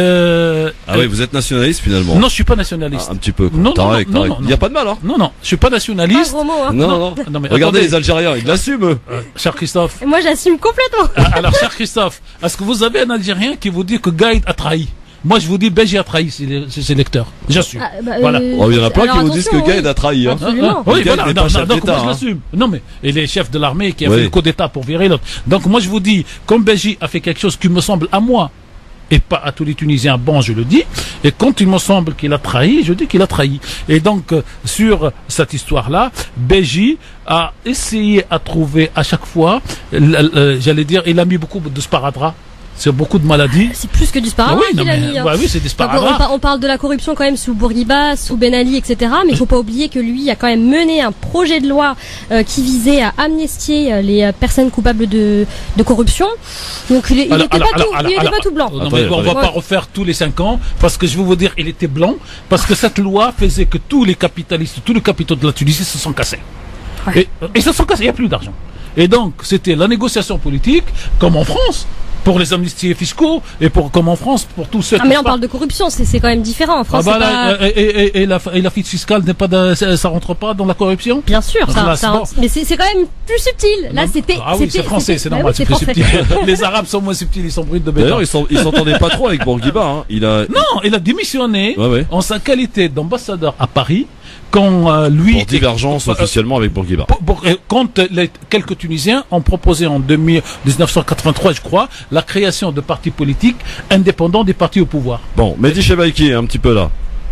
Euh, ah oui, vous êtes nationaliste finalement. Non, je suis pas nationaliste. Ah, un petit peu. Non, non, non, non, il n'y a pas de mal hein. Non non, je suis pas nationaliste. Pas un gros mot, hein. Non non. non mais regardez attendez. Les Algériens, ils l'assument. Euh, cher Christophe. Et moi j'assume complètement. Alors cher Christophe, est-ce que vous avez un Algérien qui vous dit que Gaïd a trahi? Moi, je vous dis, Béji a trahi ses, ses lecteurs. J'assume. Ah, bah, voilà. Euh, oh, il y en a plein alors, qui vous disent que Gaïd a trahi. Hein. Absolument. Oui, voilà. Non, non, donc, moi, hein. je l'assume. Non, mais il est chef de l'armée qui a oui. fait le coup d'État pour virer l'autre. Donc, moi, je vous dis, comme Béji a fait quelque chose qui me semble à moi, et pas à tous les Tunisiens, bon, je le dis. Et quand il me semble qu'il a trahi, je dis qu'il a trahi. Et donc, euh, sur cette histoire-là, Béji a essayé à trouver à chaque fois, euh, j'allais dire, il a mis beaucoup de sparadrap sur beaucoup de maladies. C'est plus que du sparadrap oui, qu'il a mis. Hein. Ouais, oui, c'est du sparadrap. On, on parle de la corruption quand même sous Bourguiba, sous Ben Ali, et cetera. Mais il faut pas oublier que lui a quand même mené un projet de loi euh, qui visait à amnistier euh, les euh, personnes coupables de, de corruption. Donc il n'était pas, pas tout blanc. Non, attendez, mais on va ouais. pas refaire tous les cinq ans parce que je vais vous dire, il était blanc parce que cette loi faisait que tous les capitalistes, tous les capitaux de la Tunisie se sont cassés. Ouais. Et, et se sont cassés, il n'y a plus d'argent. Et donc c'était la négociation politique, comme en France. Pour les amnisties fiscaux et pour comme en France pour tous ceux. Ah mais là on parle de corruption, c'est c'est quand même différent en France. Ah bah là, pas... et, et, et la et la fiche fiscale n'est pas de, ça, ça rentre pas dans la corruption. Bien sûr, ça, là, ça bon. mais c'est c'est quand même plus subtil. Là c'était. Ah oui, c'est français, c'est normal, oui, c'est plus subtil. Les Arabes sont moins subtils, ils sont bruts de béton. D'ailleurs, ils sont, ils s'entendaient pas trop avec Bourguiba. Hein. Il a. Non, il a démissionné ouais, ouais. en sa qualité d'ambassadeur à Paris. Quand euh, lui pour divergence euh, officiellement avec Bourguiba. Pour, pour, quand les, quelques Tunisiens ont proposé en dix-neuf cent quatre-vingt-trois, je crois, la création de partis politiques indépendants des partis au pouvoir. Bon, Mehdi Chebaiki, un petit peu là.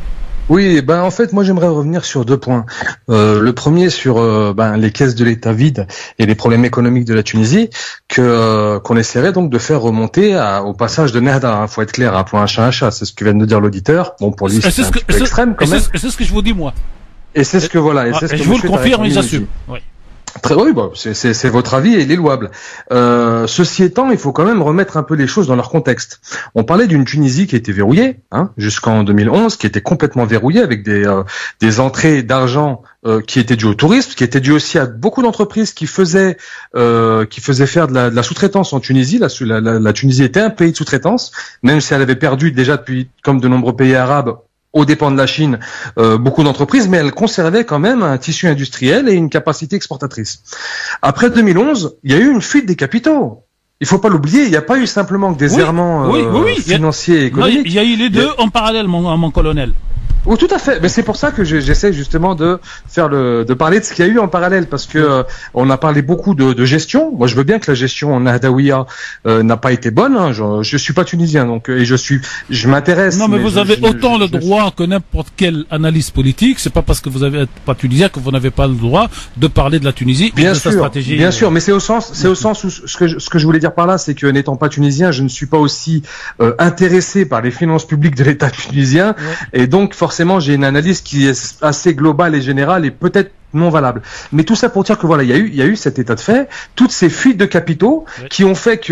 Oui, ben en fait, moi j'aimerais revenir sur deux points. Euh, le premier sur euh, ben, les caisses de l'État vides et les problèmes économiques de la Tunisie, que euh, qu'on essaierait donc de faire remonter à, au passage de Nahda. Hein, faut être clair, appelons un chat un chat, c'est ce que vient de dire l'auditeur. Bon, pour lui, c'est, c'est un que, petit peu extrême quand même. C'est ce que je vous dis moi. Et c'est ce que voilà. Et ah, c'est ce et que je vous le confirme, et j'assume. Oui. Très oui, bon, c'est, c'est, c'est votre avis et il est louable. Euh, ceci étant, il faut quand même remettre un peu les choses dans leur contexte. On parlait d'une Tunisie qui était verrouillée, hein, jusqu'en deux mille onze, qui était complètement verrouillée avec des euh, des entrées d'argent euh, qui étaient dues au tourisme, qui étaient dues aussi à beaucoup d'entreprises qui faisaient euh, qui faisaient faire de la, de la sous-traitance en Tunisie. La, la, la, la Tunisie était un pays de sous-traitance, même si elle avait perdu déjà depuis, comme de nombreux pays arabes, aux dépens de la Chine, euh, beaucoup d'entreprises, mais elle conservait quand même un tissu industriel et une capacité exportatrice. Après deux mille onze, il y a eu une fuite des capitaux. Il faut pas l'oublier, il n'y a pas eu simplement que des oui, errements oui, oui, oui. euh, financiers et économiques. Il y a eu les deux a... en parallèle, mon, mon colonel. Oh, tout à fait. Mais c'est pour ça que j'essaie justement de faire le, de parler de ce qu'il y a eu en parallèle, parce que euh, on a parlé beaucoup de, de gestion. Moi, je veux bien que la gestion en Nahdaouia euh, n'a pas été bonne. Hein. Je, je suis pas tunisien, donc et je suis, je m'intéresse. Non, mais, mais vous je, avez je, autant je, le je, droit que n'importe quelle analyse politique. C'est pas parce que vous avez pas tunisien que vous n'avez pas le droit de parler de la Tunisie bien et de sûr, sa stratégie. Bien sûr, mais c'est au sens, c'est au sens où ce que je, ce que je voulais dire par là, c'est que n'étant pas tunisien, je ne suis pas aussi euh, intéressé par les finances publiques de l'État tunisien, ouais. Et donc forcément, j'ai une analyse qui est assez globale et générale et peut-être non valable. Mais tout ça pour dire que voilà, il y a eu, il y a eu cet état de fait, toutes ces fuites de capitaux oui. qui ont fait que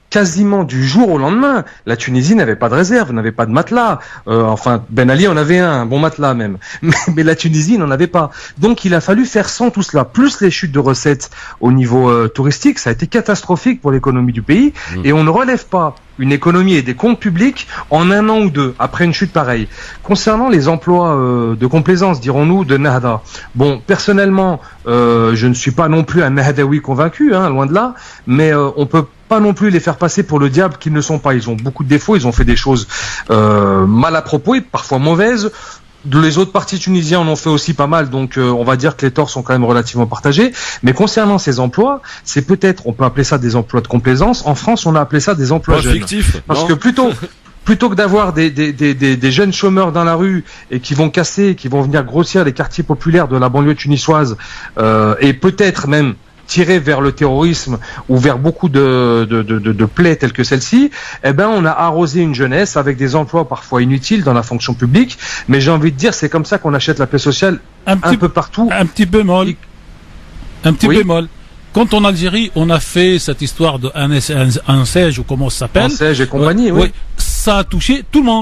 quasiment du jour au lendemain. La Tunisie n'avait pas de réserve, n'avait pas de matelas. Euh, enfin, Ben Ali en avait un, un bon matelas même. Mais, mais la Tunisie n'en avait pas. Donc il a fallu faire sans tout cela. Plus les chutes de recettes au niveau euh, touristique, ça a été catastrophique pour l'économie du pays. Mmh. Et on ne relève pas une économie et des comptes publics en un an ou deux, après une chute pareille. Concernant les emplois euh, de complaisance, dirons-nous, de Nahda. Bon, personnellement, euh, je ne suis pas non plus un Nahdaoui convaincu, hein, loin de là, mais euh, on peut pas non plus les faire passer pour le diable qu'ils ne sont pas. Ils ont beaucoup de défauts, ils ont fait des choses euh, mal à propos et parfois mauvaises. Les autres partis tunisiens en ont fait aussi pas mal, donc euh, on va dire que les torts sont quand même relativement partagés. Mais concernant ces emplois, c'est peut-être, on peut appeler ça des emplois de complaisance. En France, on a appelé ça des emplois jeunes. Fictifs, parce non que plutôt... Plutôt que d'avoir des, des, des, des, des jeunes chômeurs dans la rue et qui vont casser, qui vont venir grossir les quartiers populaires de la banlieue tunisoise euh, et peut-être même tirer vers le terrorisme ou vers beaucoup de, de, de, de, de plaies telles que celle-ci, eh ben on a arrosé une jeunesse avec des emplois parfois inutiles dans la fonction publique. Mais j'ai envie de dire, c'est comme ça qu'on achète la paix sociale un, un petit, peu partout. Un petit bémol. Un petit oui. bémol. Quand en Algérie, on a fait cette histoire de un, un, un siège, ou comment ça s'appelle, un siège et compagnie, oui, oui. Ça a touché tout le monde.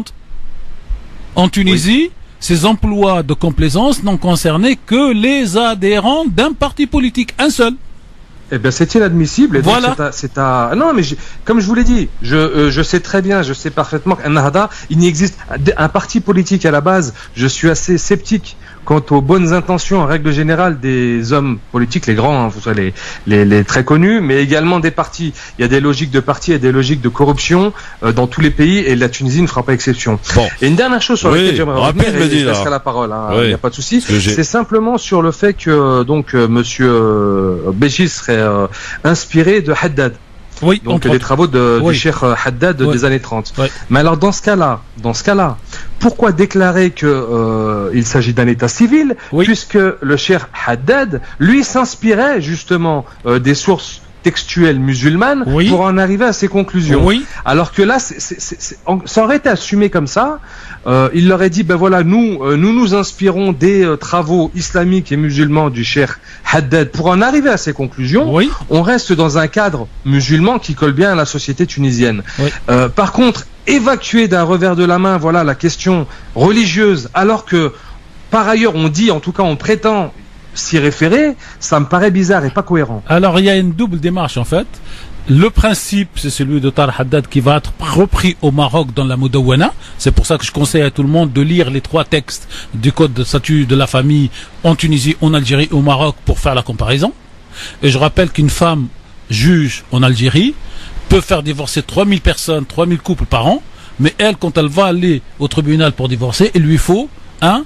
En Tunisie, oui. Ces emplois de complaisance n'ont concerné que les adhérents d'un parti politique, un seul. Eh bien, c'est inadmissible. Et donc voilà. C'est à, c'est à... Non, mais comme je vous l'ai dit, je, euh, je sais très bien, je sais parfaitement qu'un Nahda, il n'existe un parti politique à la base. Je suis assez sceptique quant aux bonnes intentions en règle générale des hommes politiques, les grands, hein, vous savez, les, les, les très connus, mais également des partis. Il y a des logiques de partis et des logiques de corruption euh, dans tous les pays, et la Tunisie ne fera pas exception. Bon. Et une dernière chose sur oui, laquelle j'aimerais revenir, revenir, et je laisserai là. la parole, hein, oui. il n'y a pas de souci. C'est simplement sur le fait que donc euh, Monsieur euh, Béji serait euh, inspiré de Haddad. Oui, donc les travaux de, oui. du Cheikh Haddad oui. des années trente. Oui. Mais alors dans ce cas-là, dans ce cas-là, pourquoi déclarer que euh, il s'agit d'un État civil, oui. puisque le Cheikh Haddad, lui, s'inspirait justement euh, des sources textuelles musulmanes oui. pour en arriver à ces conclusions. Oui. Alors que là, c'est, c'est, c'est, c'est, ça aurait été assumé comme ça. Euh, il leur a dit, ben voilà, nous, euh, nous nous inspirons des euh, travaux islamiques et musulmans du Cheikh Haddad pour en arriver à ces conclusions. Oui. On reste dans un cadre musulman qui colle bien à la société tunisienne. Oui. Euh, par contre, évacuer d'un revers de la main, voilà, la question religieuse, alors que par ailleurs on dit, en tout cas on prétend s'y référer, ça me paraît bizarre et pas cohérent. Alors il y a une double démarche en fait. Le principe, c'est celui de Tahar Haddad qui va être repris au Maroc dans la Mudawwana. C'est pour ça que je conseille à tout le monde de lire les trois textes du code de statut de la famille en Tunisie, en Algérie, au Maroc pour faire la comparaison. Et je rappelle qu'une femme juge en Algérie peut faire divorcer trois mille personnes, trois mille couples par an, mais elle, quand elle va aller au tribunal pour divorcer, il lui faut un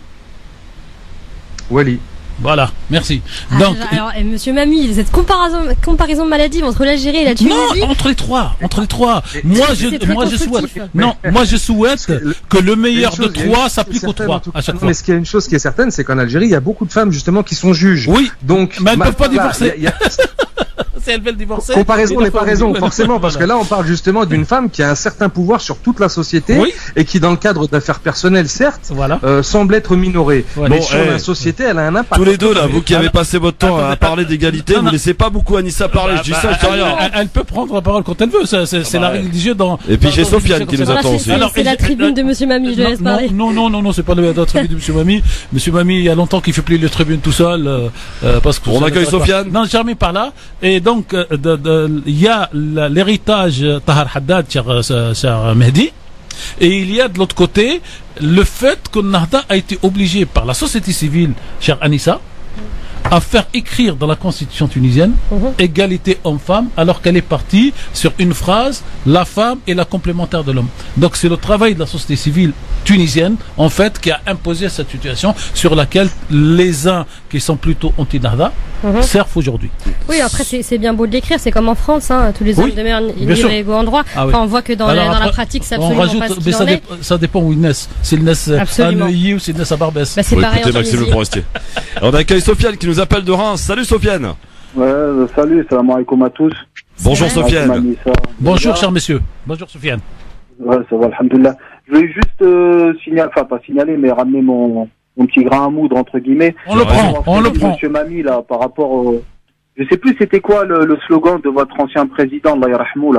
wali. Voilà, merci. Ah, Donc, alors, et Monsieur Mamie, cette comparaison, comparaison maladive entre l'Algérie et la Tunisie. Non, entre les trois, entre les trois. Moi, je, moi, je souhaite. Mais, non, moi, je souhaite que, que le meilleur chose, de trois s'applique aux trois à chaque fois. Mais ce qu'il y a une chose qui est certaine, c'est qu'en Algérie, il y a beaucoup de femmes justement qui sont juges. Oui. Donc, mais elles ne peuvent pas divorcer. Y a, y a... Si elles veulent divorcer. Comparaison n'est pas raison, forcément, parce que là, on parle justement d'une femme qui a un certain pouvoir sur toute la société oui. et qui, dans le cadre d'affaires personnelles, certes, voilà. euh, semble être minorée. Voilà. Mais bon, sur hey, la société, elle a un impact. Tous les deux là, vous qui avez passé votre temps à parler d'égalité, vous laissez pas beaucoup Anissa parler. Je dis ça, je dis rien. Elle, elle peut prendre la parole quand elle veut. C'est, c'est, c'est bah, la règle du jeu dans. Et puis j'ai Sofiane qui nous attend aussi. Alors, c'est la tribune de Monsieur Mamie. Je laisse parler. Non, non, non, non, c'est pas la tribune de Monsieur Mamie. Monsieur Mamie, il y a longtemps qu'il fait plus les tribunes tout seul, euh, parce que. On accueille Sofiane. Non, jamais par là. Et donc, il y a l'héritage Tahar Haddad, cher, cher Mehdi. Et il y a de l'autre côté le fait que Nahda a été obligé par la société civile, chère Anissa, à faire écrire dans la constitution tunisienne mm-hmm. égalité homme-femme, alors qu'elle est partie sur une phrase, la femme est la complémentaire de l'homme. Donc c'est le travail de la société civile tunisienne, en fait, qui a imposé cette situation sur laquelle les uns qui sont plutôt anti-Nahda mm-hmm. servent aujourd'hui. Oui, après c'est, c'est bien beau de l'écrire, c'est comme en France, hein, tous les hommes oui, de mer libres et égaux en droit. Ah, oui. Enfin, on voit que dans, alors, la, après, dans la pratique, c'est absolument rajoute, pas ce qu'il mais ça, en dé- est. ça dépend où ils naissent. S'ils naissent à Neuilly ou s'ils naissent à Barbès. Bah, c'est oui, pareil en Maxime Tunisie. Le Forestier. On accueille Sofiane qui nous appelle de Reims. Salut Sofiane. Ouais, euh, salut, salam alaikum à tous. Bonjour Sofiane. Bonjour chers messieurs. Bonjour Sofiane. Ouais, ça va, alhamdoulilah. Je voulais juste euh, signaler, enfin pas signaler, mais ramener mon, mon petit grain à moudre, entre guillemets. On le prend, on le prend. Monsieur Mamie, là, par rapport au... Je sais plus c'était quoi le, le slogan de votre ancien président, Allah yarahmou, là.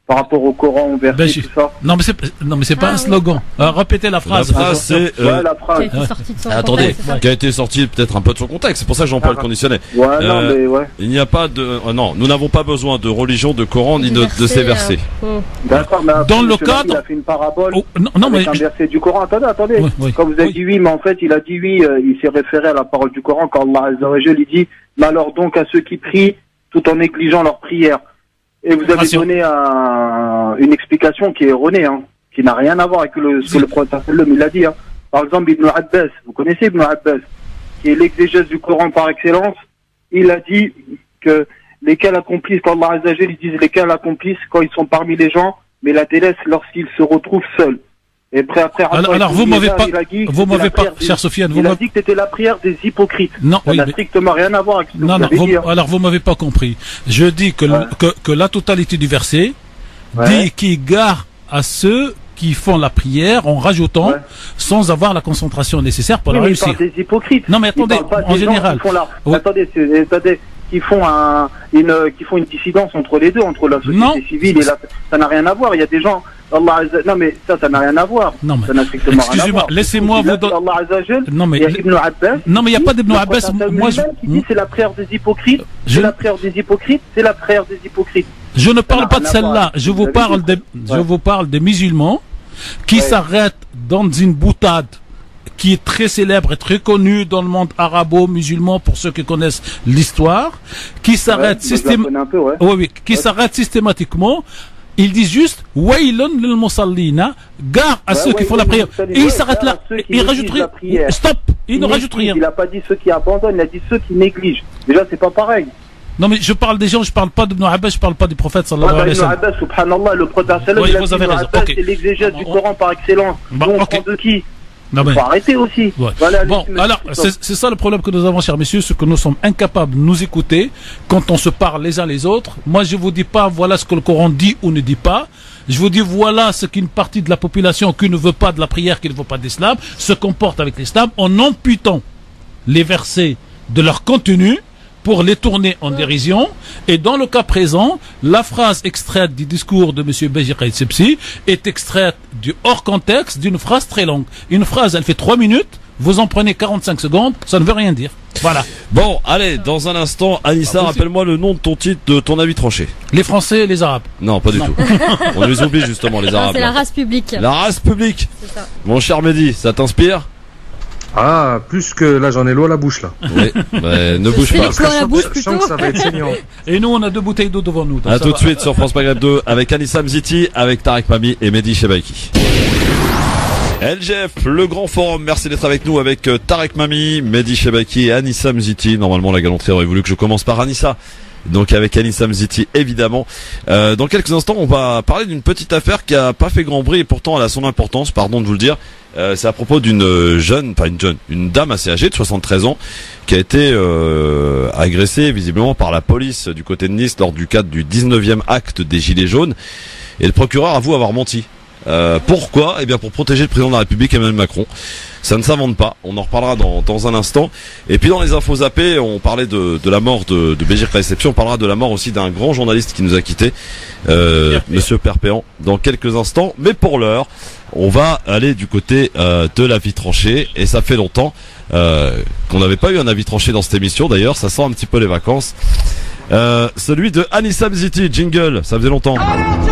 par rapport au Coran versé, Ben, je- tout ça. Non, mais c'est, non, mais c'est pas Ah, un oui. slogan. Euh, répétez la La phrase. phrase, c'est... euh, Ouais, la phrase. Qui a été ouais. sorti de son Attendez, contexte, c'est ça. qui a été sorti peut-être un peu de son contexte. C'est pour ça que j'emploie Ah. le conditionné. Ouais, non, Euh, mais ouais. Il n'y a pas de... euh, non, nous n'avons pas besoin de religion, de Coran, ni de, de ces versets. euh, hum. D'accord, mais après, Dans le monsieur Nabi, cadre- il a fait une parabole. Oh, non, non, mais avec un verset du Coran. Attendez, attendez. Oui, oui. Quand vous avez Oui. dit oui, mais en fait, il a dit oui, euh, il s'est référé à la parole du Coran quand Allah Azza wa Jal, il dit malheur donc à ceux qui prient tout en négligeant leur prière. Et vous avez Attention. donné un- une explication qui est erronée, hein, qui n'a rien à voir avec le, ce que Si. le prophète sallam, il a dit. Hein. Par exemple, Ibn Abbas, vous connaissez Ibn Abbas, qui est l'exégèse du Coran par excellence, il a dit que lesquels accomplissent, quand Allah Azza wa Jal, ils disent lesquels accomplissent quand ils sont parmi les gens, mais la délaissent lorsqu'ils se retrouvent seuls. Et après, après, Alors- après, alors, vous il- m'avez il a- pas- il a dit que vous c'était m'avez la pas, prière des- chère Sofiane, vous il a m'avez- dit que c'était la prière des hypocrites. Non, Ça oui, n'a mais- strictement rien à voir avec ce que non, vous non, avez vous- dit. hein. alors vous m'avez pas compris. Je dis que, le- Ouais. que, que la totalité du verset Ouais. dit qu'il gare à ceux qui font la prière en rajoutant Ouais. sans avoir la concentration nécessaire pour Oui, la mais il réussir. parle des hypocrites. Non, mais Il attendez, parle pas en des gens général. qui font la- Oui. Attendez, c'est- attendez, qui font un, une, qui font une dissidence entre les deux, entre la société Non. civile et la, ça n'a rien à voir. Il y a des gens, Allah Azza- non mais ça, ça n'a rien à voir. Non, mais- ça n'a strictement rien à excusez-moi, voir. laissez-moi Il a vous dit don- Allah Azza wa Jal, Non, mais- il y a Ibn Abbas. Non, mais il y a qui pas d'Ibn dit, Abbas, le prophète moi, je- lui-même qui dit c'est la prière des hypocrites, Je- c'est la prière des hypocrites, c'est la prière des hypocrites. Je ne parle n'a pas de rien à voir celle-là. avec ce Je que vous vous avez parle dit. des, je Ouais. vous parle des musulmans qui Ouais. s'arrêtent dans une boutade qui est très célèbre et très connue dans le monde arabo-musulman pour ceux qui connaissent l'histoire, qui s'arrêtent Ouais, je la systém- connais un peu, ouais. oui, oui, qui Ouais. s'arrêtent systématiquement. Ils disent juste Waylun lil musallina, gare à Ouais, ceux qui font la Waylun prière. lil musallin, Et ils ouais, s'arrêtent gare là. à ceux qui Ils négligent rajoutent la rien. prière. Stop. Ils ne Il rajoutent néglige, rien. Il n'a pas dit ceux qui abandonnent, il a dit ceux qui négligent. Déjà, c'est pas pareil. Non, mais je parle des gens, je parle pas d'Ibn Abbas, je parle pas du prophète Ouais, sallallahu bah, alayhi wa Ibn sallam. Abbas, subhanallah, le prophète sallam, Oui, il a vous dit avez Ibn raison, Abbas, ok. c'est l'exégèse du On- Coran par excellence. Bah, Nous, on ok. prend de qui Non, Il mais- faut arrêter aussi. Ouais. Voilà, Bon, laissez-moi alors, dire c'est c'est ça le problème que nous avons, chers messieurs, c'est que nous sommes incapables de nous écouter quand on se parle les uns les autres. Moi, je vous dis pas, voilà ce que le Coran dit ou ne dit pas. Je vous dis, voilà ce qu'une partie de la population qui ne veut pas de la prière, qui ne veut pas d'islam, se comporte avec l'islam en amputant les versets de leur contenu pour les tourner en dérision. Et dans le cas présent, la phrase extraite du discours de M. Beji Qaïd Sebsi est extraite du hors contexte d'une phrase très longue. Une phrase, elle fait trois minutes, vous en prenez quarante-cinq secondes, ça ne veut rien dire. Voilà. Bon, allez, dans un instant, Anissa, Ah, rappelle-moi le nom de ton titre, de ton avis tranché. Les Français et les Arabes. Non, pas du Non. tout. On les oublie justement, les Non, Arabes. c'est la là. race publique. La race publique. C'est ça. Mon cher Mehdi, ça t'inspire? Ah, plus que là, j'en ai l'eau à la bouche, là. Oui, bah, ne bouge C'est pas. les plans à la bouche Je sens plutôt. que ça va être saignant. Et nous, on a deux bouteilles d'eau devant nous. donc A ça tout va. de suite sur France Maghreb deux avec Anissa Mziti, avec Tarek Mami et Mehdi Chebaiki. L G F, le grand forum, merci d'être avec nous avec euh, Tarek Mami, Mehdi Chebaiki et Anissa Mziti. Normalement la galanterie aurait voulu que je commence par Anissa. Donc avec Anissa Mziti évidemment. Euh, dans quelques instants on va parler d'une petite affaire qui a pas fait grand bruit et pourtant elle a son importance, pardon de vous le dire. Euh, c'est à propos d'une jeune, pas une jeune, une dame assez âgée de soixante-treize ans qui a été euh, agressée visiblement par la police du côté de Nice lors du cadre du dix-neuvième acte des Gilets jaunes. Et le procureur avoue avoir menti. Euh, pourquoi? Eh bien pour protéger le président de la République Emmanuel Macron. Ça ne s'invente pas, on en reparlera dans, dans un instant. Et puis dans les infos zappées, on parlait de, de la mort de, de Béjir Réception, on parlera de la mort aussi d'un grand journaliste qui nous a quittés, euh, Perpéan. Monsieur Perpéan, dans quelques instants. Mais pour l'heure, on va aller du côté euh, de l'avis tranché, et ça fait longtemps euh, qu'on n'avait pas eu un avis tranché dans cette émission, d'ailleurs, ça sent un petit peu les vacances. Euh, celui de Anissa Mziti, jingle, ça faisait longtemps.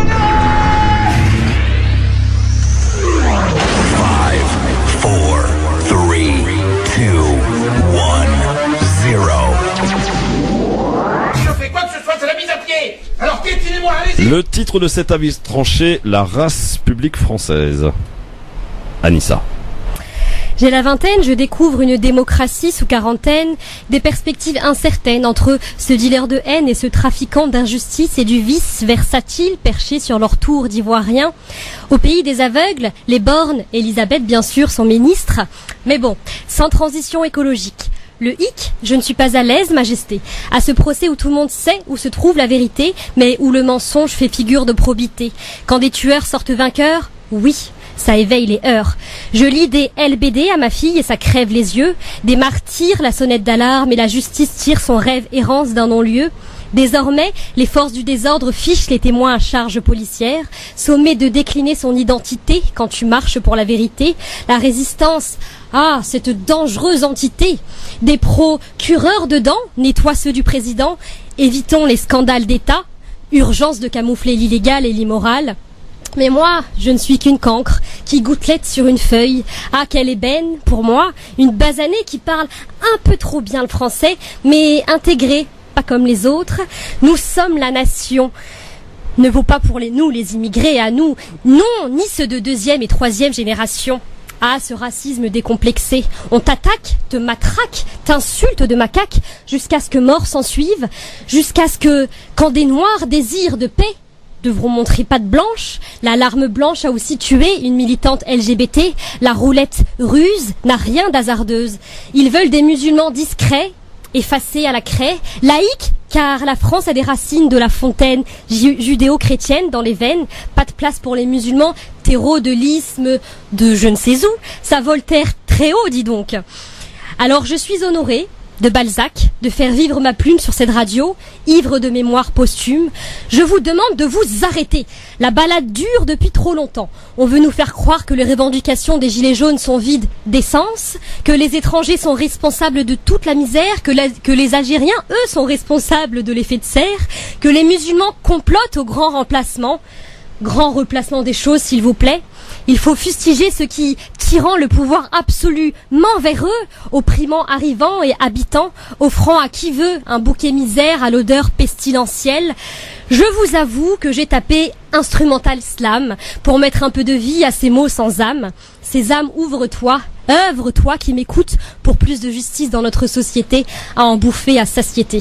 Four, three, two, one, zero. Si je fais quoi que ce soit, c'est la mise à pied. Alors piétinez-moi, allez-y. Le titre de cet avis tranché, la race publique française. Anissa. J'ai la vingtaine, je découvre une démocratie sous quarantaine, des perspectives incertaines entre ce dealer de haine et ce trafiquant d'injustice et du vice versatile perché sur leur tour d'ivoirien. Au pays des aveugles, les bornes, Elisabeth bien sûr, son ministre, mais bon, sans transition écologique. Le hic, je ne suis pas à l'aise, Majesté, à ce procès où tout le monde sait où se trouve la vérité, mais où le mensonge fait figure de probité. Quand des tueurs sortent vainqueurs, oui, ça éveille les heurts. Je lis des L B D à ma fille et ça crève les yeux. Des martyrs, la sonnette d'alarme et la justice tire son rêve errance d'un non-lieu. Désormais, les forces du désordre fichent les témoins à charge policière, sommés de décliner son identité quand tu marches pour la vérité. La résistance, ah, cette dangereuse entité. Des procureurs dedans nettoient ceux du président. Évitons les scandales d'État. Urgence de camoufler l'illégal et l'immoral. Mais moi, je ne suis qu'une cancre qui gouttelette sur une feuille. Ah, quelle ébène, pour moi, une basanée qui parle un peu trop bien le français, mais intégrée, pas comme les autres. Nous sommes la nation. Ne vaut pas pour les nous, les immigrés, à nous. Non, ni ceux de deuxième et troisième génération. Ah, ce racisme décomplexé. On t'attaque, te matraque, t'insulte de macaque, jusqu'à ce que mort s'ensuive, jusqu'à ce que, quand des noirs désirent de paix, devront montrer patte blanche. La larme blanche a aussi tué une militante L G B T. La roulette ruse n'a rien d'hasardeuse. Ils veulent des musulmans discrets, effacés à la craie, laïcs, car la France a des racines de la fontaine ju- judéo-chrétienne dans les veines. Pas de place pour les musulmans, terreau de l'isme, de je ne sais où. Ça Voltaire très haut, dis donc. Alors je suis honorée de Balzac, de faire vivre ma plume sur cette radio, ivre de mémoire posthume. Je vous demande de vous arrêter. La balade dure depuis trop longtemps. On veut nous faire croire que les revendications des Gilets jaunes sont vides d'essence, que les étrangers sont responsables de toute la misère, que, la, que les Algériens, eux, sont responsables de l'effet de serre, que les musulmans complotent au grand remplacement. Grand replacement des choses, s'il vous plaît. Il faut fustiger ceux qui, tirant le pouvoir absolument vers eux, opprimant arrivants et habitants, offrant à qui veut un bouquet misère à l'odeur pestilentielle. Je vous avoue que j'ai tapé instrumental slam pour mettre un peu de vie à ces mots sans âme. Ces âmes, ouvre-toi, œuvre-toi qui m'écoute pour plus de justice dans notre société à en bouffer à satiété.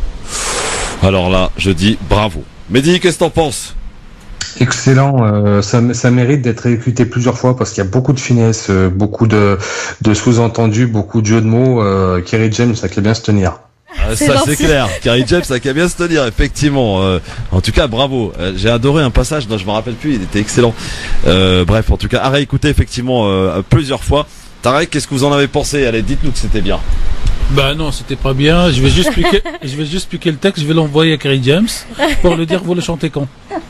Alors là, je dis bravo. Mehdi, qu'est-ce que t'en penses ? Excellent, euh, ça, ça mérite d'être écouté plusieurs fois parce qu'il y a beaucoup de finesse, euh, beaucoup de, de sous-entendus, beaucoup de jeux de mots. Euh, Kerry James, ça peut bien se tenir. Ah, ça c'est clair, Kerry James, ça peut bien se tenir, effectivement. Euh, en tout cas, bravo. Euh, j'ai adoré un passage dont je me rappelle plus, il était excellent. Euh, bref, en tout cas, à réécouter effectivement euh, plusieurs fois. Tarek, qu'est-ce que vous en avez pensé ? Allez, dites-nous que c'était bien. Bah non, c'était pas bien. Je vais juste piquer, je vais juste piquer le texte, je vais l'envoyer à Kerry James pour lui dire vous le chantez quand.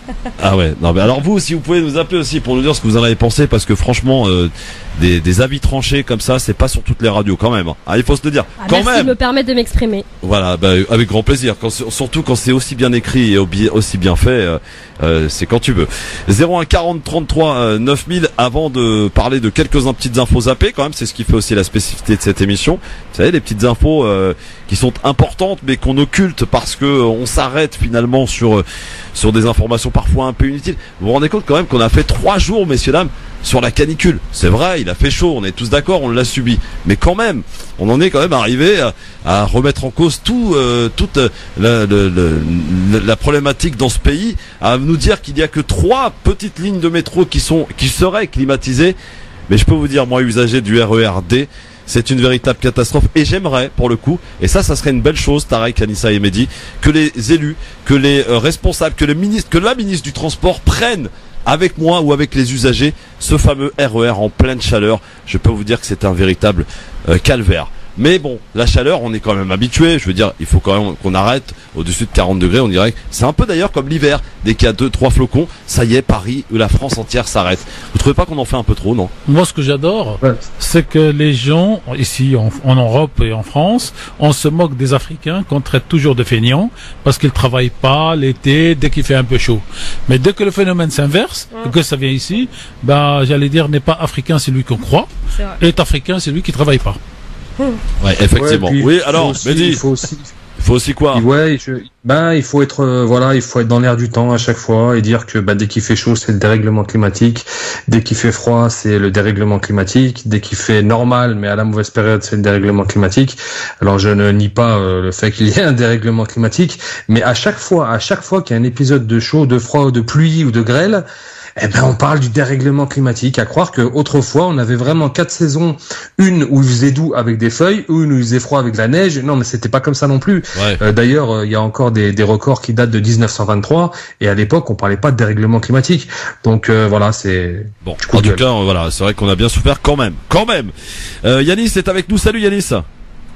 Ah ouais, non mais alors vous, si vous pouvez nous appeler aussi pour nous dire ce que vous en avez pensé, parce que franchement, euh, des, des avis tranchés comme ça, c'est pas sur toutes les radios quand même. Ah, il faut se le dire. Ah, quand merci même. de me permettre de m'exprimer. Voilà, bah, avec grand plaisir. Quand, surtout quand c'est aussi bien écrit et aussi bien fait, euh, euh, c'est quand tu veux. zéro un quarante trente-trois euh, neuf mille. Avant de parler de quelques petites infos zappées, quand même, c'est ce qui fait aussi la spécificité de cette émission. Vous savez, les petites infos euh, qui sont importantes mais qu'on occulte parce que euh, on s'arrête finalement sur euh, sur des informations parfois un peu inutiles. Vous vous rendez compte quand même qu'on a fait trois jours, messieurs dames, sur la canicule. C'est vrai, il a fait chaud, on est tous d'accord, on l'a subi. Mais quand même, on en est quand même arrivé à, à remettre en cause tout, euh, toute la, la, la, la problématique dans ce pays, à nous dire qu'il n'y a que trois petites lignes de métro qui sont, qui seraient climatisées. Mais je peux vous dire, moi, usager du R E R D, c'est une véritable catastrophe et j'aimerais, pour le coup, et ça, ça serait une belle chose, Tarek, Anissa et Mehdi, que les élus, que les euh, responsables, que les ministres, que la ministre du Transport prenne avec moi ou avec les usagers ce fameux R E R en pleine chaleur. Je peux vous dire que c'est un véritable euh, calvaire. Mais bon, la chaleur, on est quand même habitué. Je veux dire, il faut quand même qu'on arrête au-dessus de quarante degrés. On dirait que c'est un peu d'ailleurs comme l'hiver. Dès qu'il y a deux, trois flocons, ça y est, Paris ou la France entière s'arrête. Vous trouvez pas qu'on en fait un peu trop, non ? Moi, ce que j'adore, Ouais. c'est que les gens, ici en, en Europe et en France, on se moque des Africains qu'on traite toujours de feignants parce qu'ils travaillent pas l'été dès qu'il fait un peu chaud. Mais dès que le phénomène s'inverse, Ouais. que ça vient ici, bah, j'allais dire, n'est pas africain celui qu'on croit, C'est vrai. est africain celui qui travaille pas. Ouais, effectivement. Ouais, puis oui, il faut alors, aussi- Mehdi, il faut aussi, il faut aussi quoi ? ouais, je- ben il faut être, euh, voilà, il faut être dans l'air du temps à chaque fois et dire que bah, dès qu'il fait chaud, c'est le dérèglement climatique, dès qu'il fait froid, c'est le dérèglement climatique, dès qu'il fait normal, mais à la mauvaise période, c'est le dérèglement climatique. Alors je ne nie pas euh, le fait qu'il y ait un dérèglement climatique, mais à chaque fois, à chaque fois qu'il y a un épisode de chaud, de froid, de pluie ou de grêle, eh ben, on parle du dérèglement climatique. À croire que autrefois, on avait vraiment quatre saisons. Une où il faisait doux avec des feuilles, une où il faisait froid avec de la neige. Non, mais c'était pas comme ça non plus. Ouais. Euh, d'ailleurs, euh, il y a encore des, des records qui datent de dix-neuf cent vingt-trois. Et à l'époque, on parlait pas de dérèglement climatique. Donc, euh, voilà, c'est... Bon, coup en de tout gueule. cas, euh, voilà, c'est vrai qu'on a bien souffert quand même, quand même. Euh, Yanis est avec nous. Salut Yanis.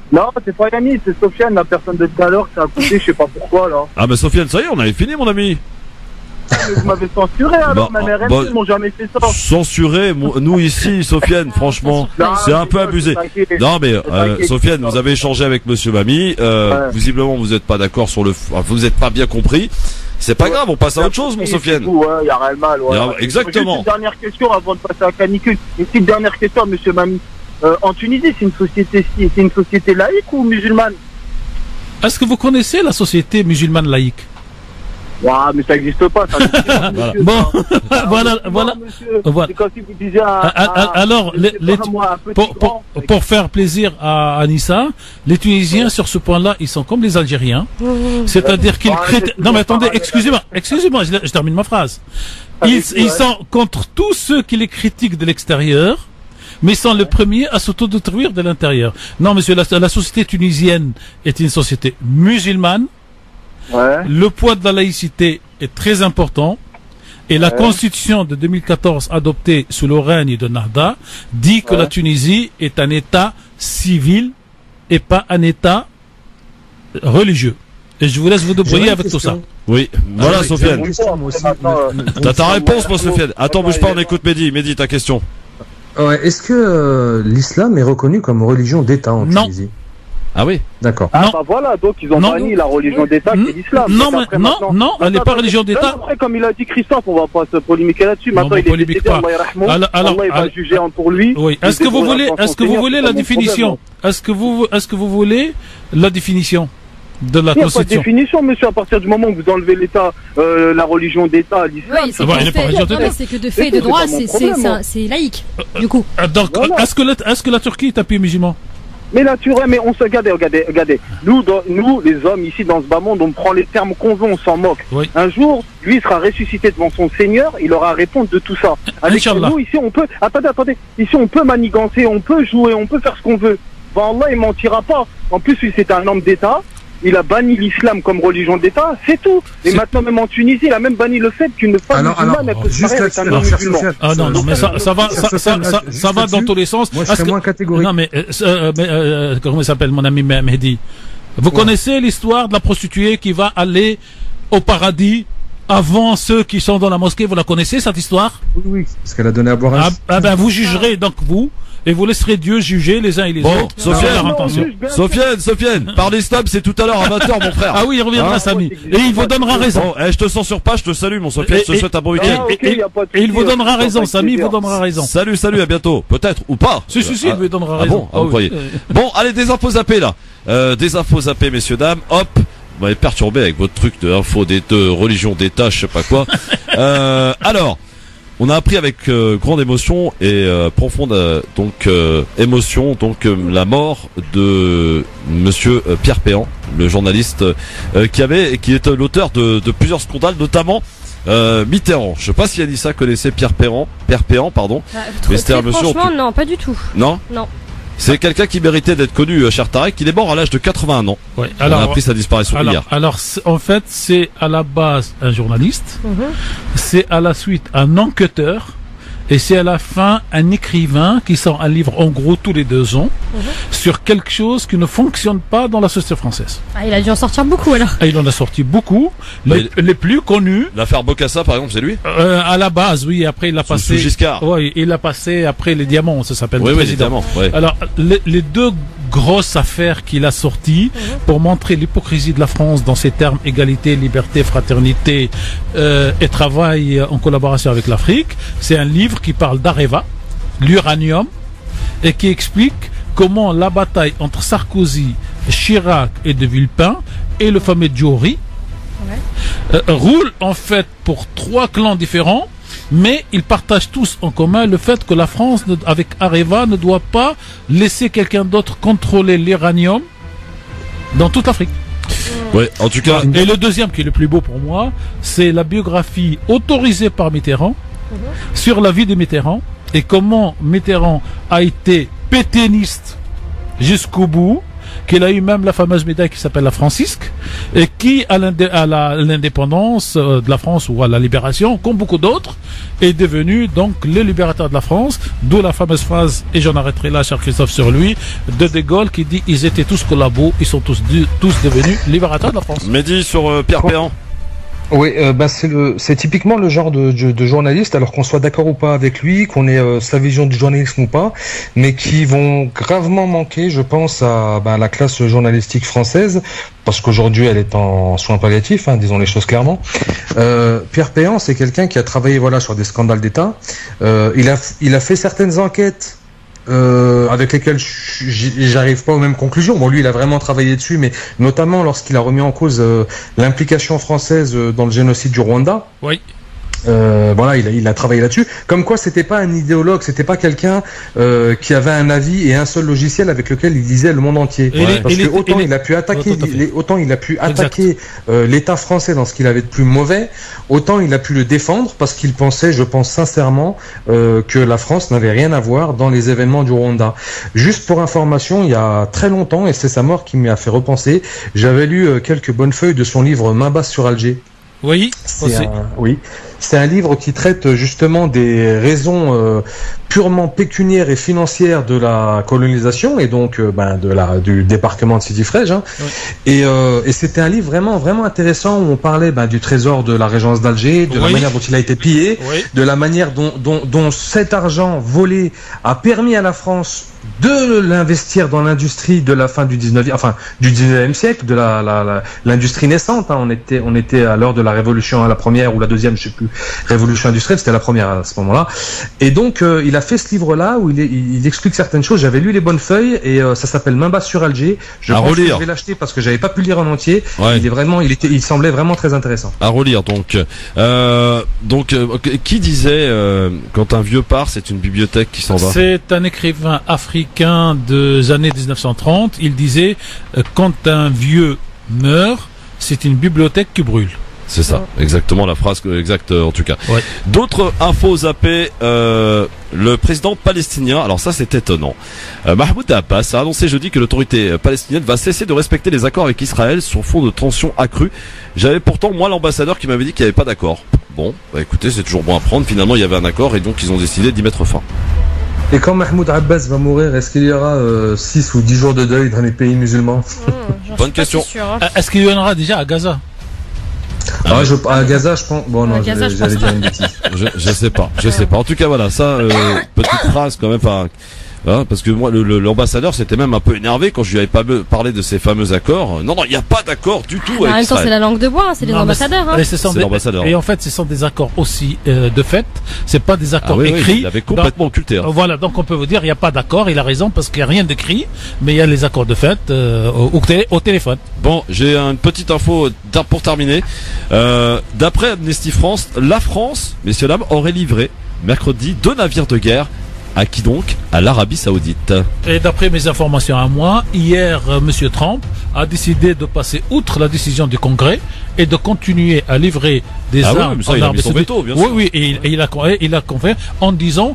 Non, c'est pas Yannis, c'est Sofiane, la personne de tout à l'heure, ça a coupé, je sais pas pourquoi, là. Ah, mais Sofiane, ça y est, on avait fini, mon ami. Mais vous m'avez censuré, alors, Bah, même R M C, bah, ils m'ont jamais fait ça. Censuré, mo- nous ici, Sofiane, franchement, Non, c'est un mais peu non, abusé. t'inquiète. Non, mais euh, T'inquiète. Sofiane, vous avez échangé avec Monsieur Mamie. Euh, Ouais. Visiblement, vous n'êtes pas d'accord sur le. f- enfin, vous n'êtes pas bien compris. C'est pas Ouais. grave, on passe à autre chose, mon Oui, Sofiane. c'est tout, ouais, y a rien de mal, ouais. Y a- exactement. Juste une dernière question avant de passer à Canicule. Une petite dernière question à Monsieur Mamie. Euh, en Tunisie, c'est une société, c'est une société laïque ou musulmane? Est-ce que vous connaissez la société musulmane laïque? Ouais, mais ça n'existe pas, ça. Voilà. Bon, voilà, voilà. Voilà. C'est comme si vous disiez à, Ah, ah, à- alors, je les- sais les- pas, moi, un petit Pour, pour, grand. pour faire plaisir à Anissa, les Tunisiens sur ce point-là, ils sont comme les Algériens. C'est-à-dire qu'ils Ouais, critiquent. c'est Non mais toujours attendez, pareil. excusez-moi, excusez-moi, je, je termine ma phrase. Ils, Allez-y, ils ouais. sont contre tous ceux qui les critiquent de l'extérieur, mais ils sont les premiers à s'autodétruire de l'intérieur. Non, monsieur, la, la société tunisienne est une société musulmane. Ouais. Le poids de la laïcité est très important. Et la Ouais. constitution de deux mille quatorze adoptée sous le règne de Narda dit que Ouais. la Tunisie est un État civil et pas un État religieux. Et je vous laisse vous débrouiller J'aurais une avec tout ça. question. Oui, voilà, Ah oui, Sofiane. j'ai une question, moi aussi. Maintenant, euh, T'as ta réponse, moi, Ouais, Sofiane. Attends, ouais, bouge pas, on ouais. écoute Mehdi. Mehdi, ta question. Ouais, est-ce que euh, l'islam est reconnu comme religion d'État en Non. Tunisie? Ah oui. D'accord. Ah Non. bah voilà, donc ils ont Non. banni la religion d'État qui est l'islam. Non, Donc mais- après, non, maintenant- non, elle n'est Attends, pas attends, religion d'État. Après, comme il a dit Christophe, on va pas se polémiquer là-dessus. Non, Maintenant, mais il est polémique décédé, pas. Allah yarhamou. Alors- alors- Allah, il va alors- juger en pour lui. Oui. Il Est-ce que vous dévorera voulez, dans son est-ce que vous Seigneur, voulez c'est la pas mon définition? problème. Est-ce que vous, est-ce que vous voulez la définition de la Il n'y a pas de constitution? définition, monsieur, à partir du moment où vous enlevez l'État, euh, la religion d'État, l'islam. Oui, c'est Ah bah, que il de est pas fait- religion non, d'État. mais c'est que de fait et C'est de droit, pas mon c'est problème, c'est- moi. c'est- c'est laïque, du coup. Euh, Donc, Voilà. est-ce que la, est-ce que la Turquie est un pays musulman? Mais là, tu vois, mais on se regardez, regardez, regardez. Nous, dans- nous, les hommes ici dans ce bas monde, on prend les termes qu'on veut, on s'en moque. Oui. Un jour, lui, il sera ressuscité devant son Seigneur, il aura à répondre de tout ça. Avec Inch'Allah. nous, ici, on peut, attendez, attendez, ici, on peut manigancer, on peut jouer, on peut faire ce qu'on veut. Ben, Allah, il mentira pas. En plus, lui, c'est un homme d'État. Il a banni l'islam comme religion d'État, c'est tout. Et C'est- maintenant, même en Tunisie, il a même banni le fait qu'une femme Alors, musulmane, alors, elle peut se juste marier avec là-dessus, un alors, homme cher musulman. Sofiane, Ah non, non, mais ça, ça va, cher ça, Sofiane, ça, là, ça, juste ça va là-dessus, dans tous les sens. moi, je Est-ce serais que- moins catégorique. Non, mais, euh, euh, mais, euh, comment il s'appelle mon ami Mehdi? Vous Ouais. connaissez l'histoire de la prostituée qui va aller au paradis avant ceux qui sont dans la mosquée? Vous la connaissez, cette histoire? Oui, oui, parce qu'elle a donné à boire un Ah, ah ben, vous jugerez donc vous, et vous laisserez Dieu juger les uns et les Bon, autres. Sofiane, selon leur Non, intention. juge bien. Sofiane, Sofiane, par l'islam, c'est tout à l'heure à vingt heures, mon frère. Ah oui, il reviendra, Hein? Samy. Et il vous donnera raison. Bon, eh, je te censure pas, je te salue, mon Sofiane, Et- je te et- souhaite un bon Et, week-end. Ah, ok, et- y a pas de et il vous souci, donnera on raison, avec Samy, il vous plaisir. donnera raison. Salut, salut, à bientôt. Peut-être, ou pas. Si, si, si, il lui donnera Ah raison. bon, ah, vous oui. croyez. Euh, Bon, allez, des infos zappées, là. Euh, des infos zappées, messieurs, dames. Hop. Vous m'avez perturbé avec votre truc de info, des, de religion d'État, je sais pas quoi. euh, alors, on a appris avec euh, grande émotion et euh, profonde euh, donc euh, émotion donc euh, la mort de Monsieur euh, Pierre Péan, le journaliste euh, qui avait qui est l'auteur de, de plusieurs scandales, notamment euh, Mitterrand. Je sais pas si Anissa connaissait Pierre Péan, Pierre Péan, pardon. Ah, Mais c'était très un monsieur en franchement, tout- non, pas du tout. Non. Non. C'est quelqu'un qui méritait d'être connu, euh, cher Tarek. Il est mort à l'âge de quatre-vingt-un ans. ouais. on a Alors, appris sa disparition alors, hier. alors, c'est- en fait, c'est à la base un journaliste, Mhm. c'est à la suite un enquêteur, et c'est à la fin un écrivain qui sort un livre, en gros, tous les deux ans, Mhm. sur quelque chose qui ne fonctionne pas dans la société française. Ah, il a dû en sortir beaucoup alors. Et il en a sorti beaucoup. Les, les plus connus, L'affaire Bokassa, par exemple, c'est lui. euh, à la base, oui, après il a Sous- passé. sous Giscard. Oui, il a passé après les diamants, ça s'appelle. Oui, le oui, président. évidemment. Ouais. Alors, les, les deux grosses affaires qu'il a sorties pour montrer l'hypocrisie de la France dans ses termes égalité, liberté, fraternité euh, et travail en collaboration avec l'Afrique, c'est un livre qui parle d'Areva, l'uranium, et qui explique comment la bataille entre Sarkozy, Chirac et De Villepin et le fameux Diori euh, roule en fait pour trois clans différents, mais ils partagent tous en commun le fait que la France, ne- avec Areva, ne doit pas laisser quelqu'un d'autre contrôler l'uranium dans toute l'Afrique. Ouais, en tout cas, Et le deuxième, qui est le plus beau pour moi, c'est la biographie autorisée par Mitterrand sur la vie de Mitterrand et comment Mitterrand a été pétainiste jusqu'au bout qu'il a eu même la fameuse médaille qui s'appelle la Francisque, et qui, à l'indépendance de la France ou à la libération, comme beaucoup d'autres, est devenu donc le libérateur de la France, d'où la fameuse phrase, et j'en arrêterai là, cher Christophe, sur lui, de De Gaulle qui dit, ils étaient tous collabos, ils sont tous, tous devenus libérateurs de la France. Mehdi sur euh, Pierre Péan. Oui, euh, bah c'est le, c'est typiquement le genre de, de, de journaliste, alors qu'on soit d'accord ou pas avec lui, qu'on ait euh, sa vision du journalisme ou pas, mais qui vont gravement manquer, je pense, à bah, la classe journalistique française, parce qu'aujourd'hui elle est en soins palliatifs, hein, disons les choses clairement. Euh, Pierre Péan, c'est quelqu'un qui a travaillé voilà sur des scandales d'État. Euh, il a, il a fait certaines enquêtes. Euh, avec lesquels j'arrive pas aux mêmes conclusions. Bon, lui, il a vraiment travaillé dessus, mais notamment lorsqu'il a remis en cause euh, l'implication française euh, dans le génocide du Rwanda. Oui. Euh, voilà, il a, il a travaillé là-dessus. Comme quoi, c'était pas un idéologue, c'était pas quelqu'un euh, qui avait un avis et un seul logiciel avec lequel il disait le monde entier. Ouais. Parce et que les, autant les... il a pu attaquer, oh, les, autant il a pu attaquer euh, l'État français dans ce qu'il avait de plus mauvais, autant il a pu le défendre parce qu'il pensait, je pense sincèrement, euh, que la France n'avait rien à voir dans les événements du Rwanda. Juste pour information, il y a très longtemps, et c'est sa mort qui m'y a fait repenser, j'avais lu euh, quelques bonnes feuilles de son livre Main basse sur Alger. Oui, c'est un, oui. C'est un livre qui traite justement des raisons euh, purement pécuniaires et financières de la colonisation et donc euh, ben, de la, du débarquement de Sidi Frege. Hein. Oui. Et, euh, et c'était un livre vraiment vraiment intéressant où on parlait ben, du trésor de la régence d'Alger, de oui. la manière dont il a été pillé, oui. de la manière dont, dont, dont cet argent volé a permis à la France de l'investir dans l'industrie de la fin du dix-neuvième, enfin du dix-neuvième siècle, de la, la, la l'industrie naissante. Hein. On était on était à l'heure de la révolution, à la première ou la deuxième, je sais plus. Révolution industrielle, c'était la première à ce moment-là. Et donc, euh, il a fait ce livre-là où il, est, il explique certaines choses. J'avais lu les bonnes feuilles et euh, ça s'appelle Main basse sur Alger. Je à pense relire. que je vais l'acheter parce que j'avais pas pu le lire en entier. Ouais. Il est vraiment, il était, il semblait vraiment très intéressant. À relire donc. Euh, donc, euh, qui disait euh, quand un vieux part, c'est une bibliothèque qui s'en va. C'est un écrivain africain des années dix-neuf cent trente. Il disait euh, quand un vieux meurt, c'est une bibliothèque qui brûle. C'est ça, exactement la phrase exacte en tout cas. Ouais. D'autres infos zappées, euh, le président palestinien, alors ça c'est étonnant. Euh, Mahmoud Abbas a annoncé jeudi que l'autorité palestinienne va cesser de respecter les accords avec Israël sur fond de tensions accrues. J'avais pourtant moi l'ambassadeur qui m'avait dit qu'il n'y avait pas d'accord. Bon, bah écoutez, c'est toujours bon à prendre. Finalement il y avait un accord et donc ils ont décidé d'y mettre fin. Et quand Mahmoud Abbas va mourir, est-ce qu'il y aura six euh, ou dix jours de deuil dans les pays musulmans? mmh, Bonne question. Sûr, hein. Est-ce qu'il y en aura déjà à Gaza? Ah, je, à Gaza, je pense. Bon, non, Gaza, j'allais dire une bêtise. Je, je sais pas, je sais pas. En tout cas, voilà, ça, euh, petite phrase quand même. Enfin, hein, parce que moi, le, le, l'ambassadeur s'était même un peu énervé quand je lui avais pas parlé de ces fameux accords. Non, non, il n'y a pas d'accord du tout. En même temps, c'est la langue de bois, c'est les non, ambassadeurs. Hein. C'est des, l'ambassadeur. Et en fait, ce sont des accords aussi euh, de fait. C'est pas des accords ah, oui, écrits. Oui, il avait complètement donc, occulté. Hein. Voilà, donc on peut vous dire, il n'y a pas d'accord. Il a raison parce qu'il n'y a rien d'écrit, mais il y a les accords de fait euh, au, au téléphone. Bon, j'ai une petite info pour terminer. Euh, d'après Amnesty France, la France, messieurs dames, aurait livré mercredi deux navires de guerre. À qui donc? À l'Arabie Saoudite. Et d'après mes informations à moi, hier, euh, M. Trump a décidé de passer outre la décision du Congrès et de continuer à livrer des ah armes oui, ça, en Arabie Saoudite. Veto, bien oui, sûr. oui, et il, et il a, il a confirmé en disant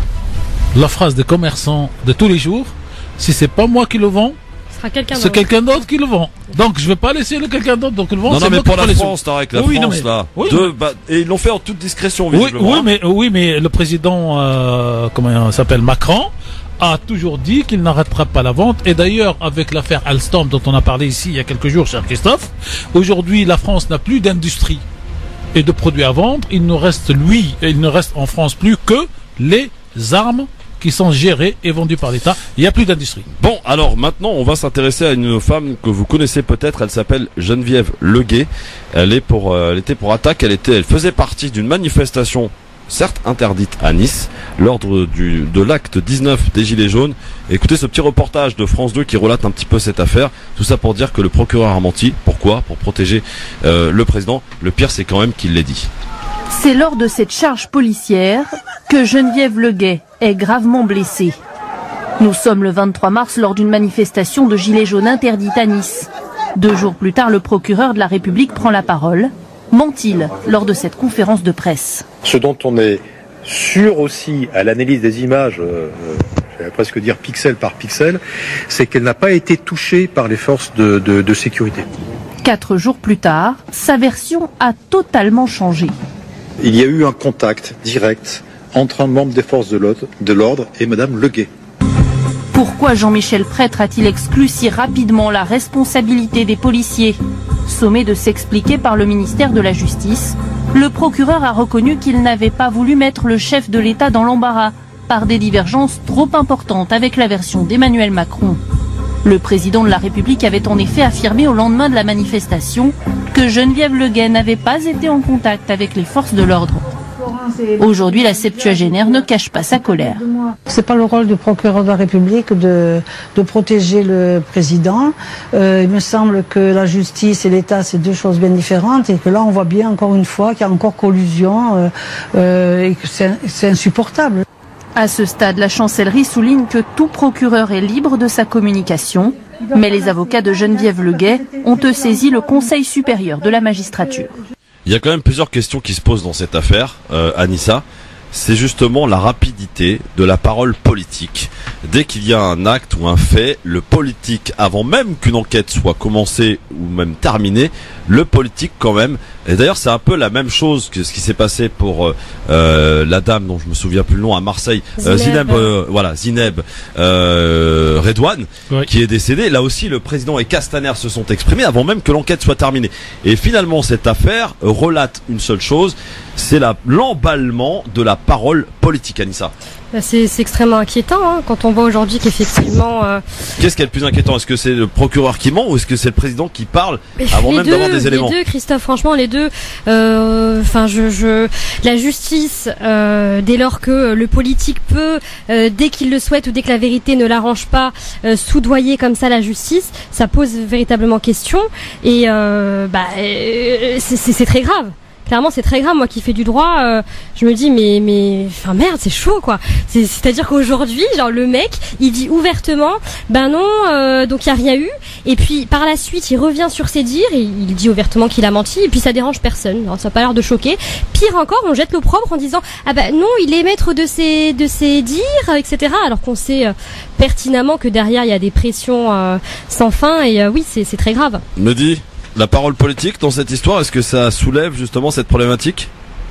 la phrase des commerçants de tous les jours: si c'est pas moi qui le vends, quelqu'un c'est quelqu'un d'autre qui le vend. Donc je vais pas laisser le quelqu'un d'autre donc le vend. Non, non, mais pour la France, Tarek, la oui, France non, mais, là. Oui, de, bah, et ils l'ont fait en toute discrétion, visiblement. Oui, oui, mais oui, mais le président, euh, comment il s'appelle, Macron, a toujours dit qu'il n'arrêtera pas la vente. Et d'ailleurs, avec l'affaire Alstom dont on a parlé ici il y a quelques jours, cher Christophe, aujourd'hui la France n'a plus d'industrie et de produits à vendre. Il ne reste lui, il ne reste en France plus que les armes qui sont gérés et vendus par l'État. Il n'y a plus d'industrie. Bon, alors maintenant, on va s'intéresser à une femme que vous connaissez peut-être. Elle s'appelle Geneviève Leguet. Elle est pour, euh, elle était pour attaque. Elle était, elle faisait partie d'une manifestation, certes interdite à Nice, l'ordre du de l'acte dix-neuf des Gilets jaunes. Écoutez ce petit reportage de France deux qui relate un petit peu cette affaire. Tout ça pour dire que le procureur a menti. Pourquoi? Pour protéger euh, le président. Le pire, c'est quand même qu'il l'ait dit. C'est lors de cette charge policière que Geneviève Leguet est gravement blessée. Nous sommes le vingt-trois mars lors d'une manifestation de Gilets jaunes interdite à Nice. Deux jours plus tard, le procureur de la République prend la parole. Ment-il lors de cette conférence de presse? Ce dont on est sûr aussi à l'analyse des images, euh, je vais presque dire pixel par pixel, c'est qu'elle n'a pas été touchée par les forces de, de, de sécurité. Quatre jours plus tard, sa version a totalement changé. Il y a eu un contact direct entre un membre des forces de l'ordre et Madame Leguet. Pourquoi Jean-Michel Prêtre a-t-il exclu si rapidement la responsabilité des policiers? Sommé de s'expliquer par le ministère de la Justice, le procureur a reconnu qu'il n'avait pas voulu mettre le chef de l'État dans l'embarras par des divergences trop importantes avec la version d'Emmanuel Macron. Le président de la République avait en effet affirmé au lendemain de la manifestation que Geneviève Leguet n'avait pas été en contact avec les forces de l'ordre. Aujourd'hui, la septuagénaire ne cache pas sa colère. C'est pas le rôle du procureur de la République de, de protéger le président. Euh, il me semble que la justice et l'État, c'est deux choses bien différentes et que là, on voit bien encore une fois qu'il y a encore collusion euh, euh, et que c'est insupportable. À ce stade, la chancellerie souligne que tout procureur est libre de sa communication, mais les avocats de Geneviève Leguet ont eux saisi le Conseil supérieur de la magistrature. Il y a quand même plusieurs questions qui se posent dans cette affaire, euh, Anissa. C'est justement la rapidité de la parole politique. Dès qu'il y a un acte ou un fait, le politique, avant même qu'une enquête soit commencée ou même terminée, le politique quand même. Et d'ailleurs, c'est un peu la même chose que ce qui s'est passé pour euh, la dame dont je me souviens plus le nom à Marseille, euh, Zineb, euh, voilà, Zineb euh, Redouane, oui, qui est décédée. Là aussi, le président et Castaner se sont exprimés avant même que l'enquête soit terminée. Et finalement, cette affaire relate une seule chose, c'est l'emballement de la parole politique, Anissa. C'est extrêmement inquiétant hein, quand on voit aujourd'hui qu'effectivement... Euh... Qu'est-ce qui est le plus inquiétant? Est-ce que c'est le procureur qui ment ou est-ce que c'est le président qui parle avant les même deux, d'avoir des éléments? Les deux, Christophe, franchement, les deux. Enfin, euh, je, je, la justice, euh, dès lors que le politique peut, euh, dès qu'il le souhaite ou dès que la vérité ne l'arrange pas, euh, soudoyer comme ça la justice, ça pose véritablement question. Et euh, bah, euh, c'est très grave. Clairement, c'est très grave. Moi qui fais du droit, euh, je me dis mais mais enfin merde, c'est chaud quoi. C'est-à-dire qu'aujourd'hui, genre le mec, il dit ouvertement, ben non, euh, donc il y a rien eu. Et puis par la suite, il revient sur ses dires et il dit ouvertement qu'il a menti. Et puis ça dérange personne. Alors, ça n'a pas l'air de choquer. Pire encore, on jette l'opprobre en disant ah ben non, il est maître de ses de ses dires, et cetera. Alors qu'on sait euh, pertinemment que derrière il y a des pressions euh, sans fin. Et euh, oui, c'est c'est très grave. Me dit. La parole politique dans cette histoire, est-ce que ça soulève justement cette problématique?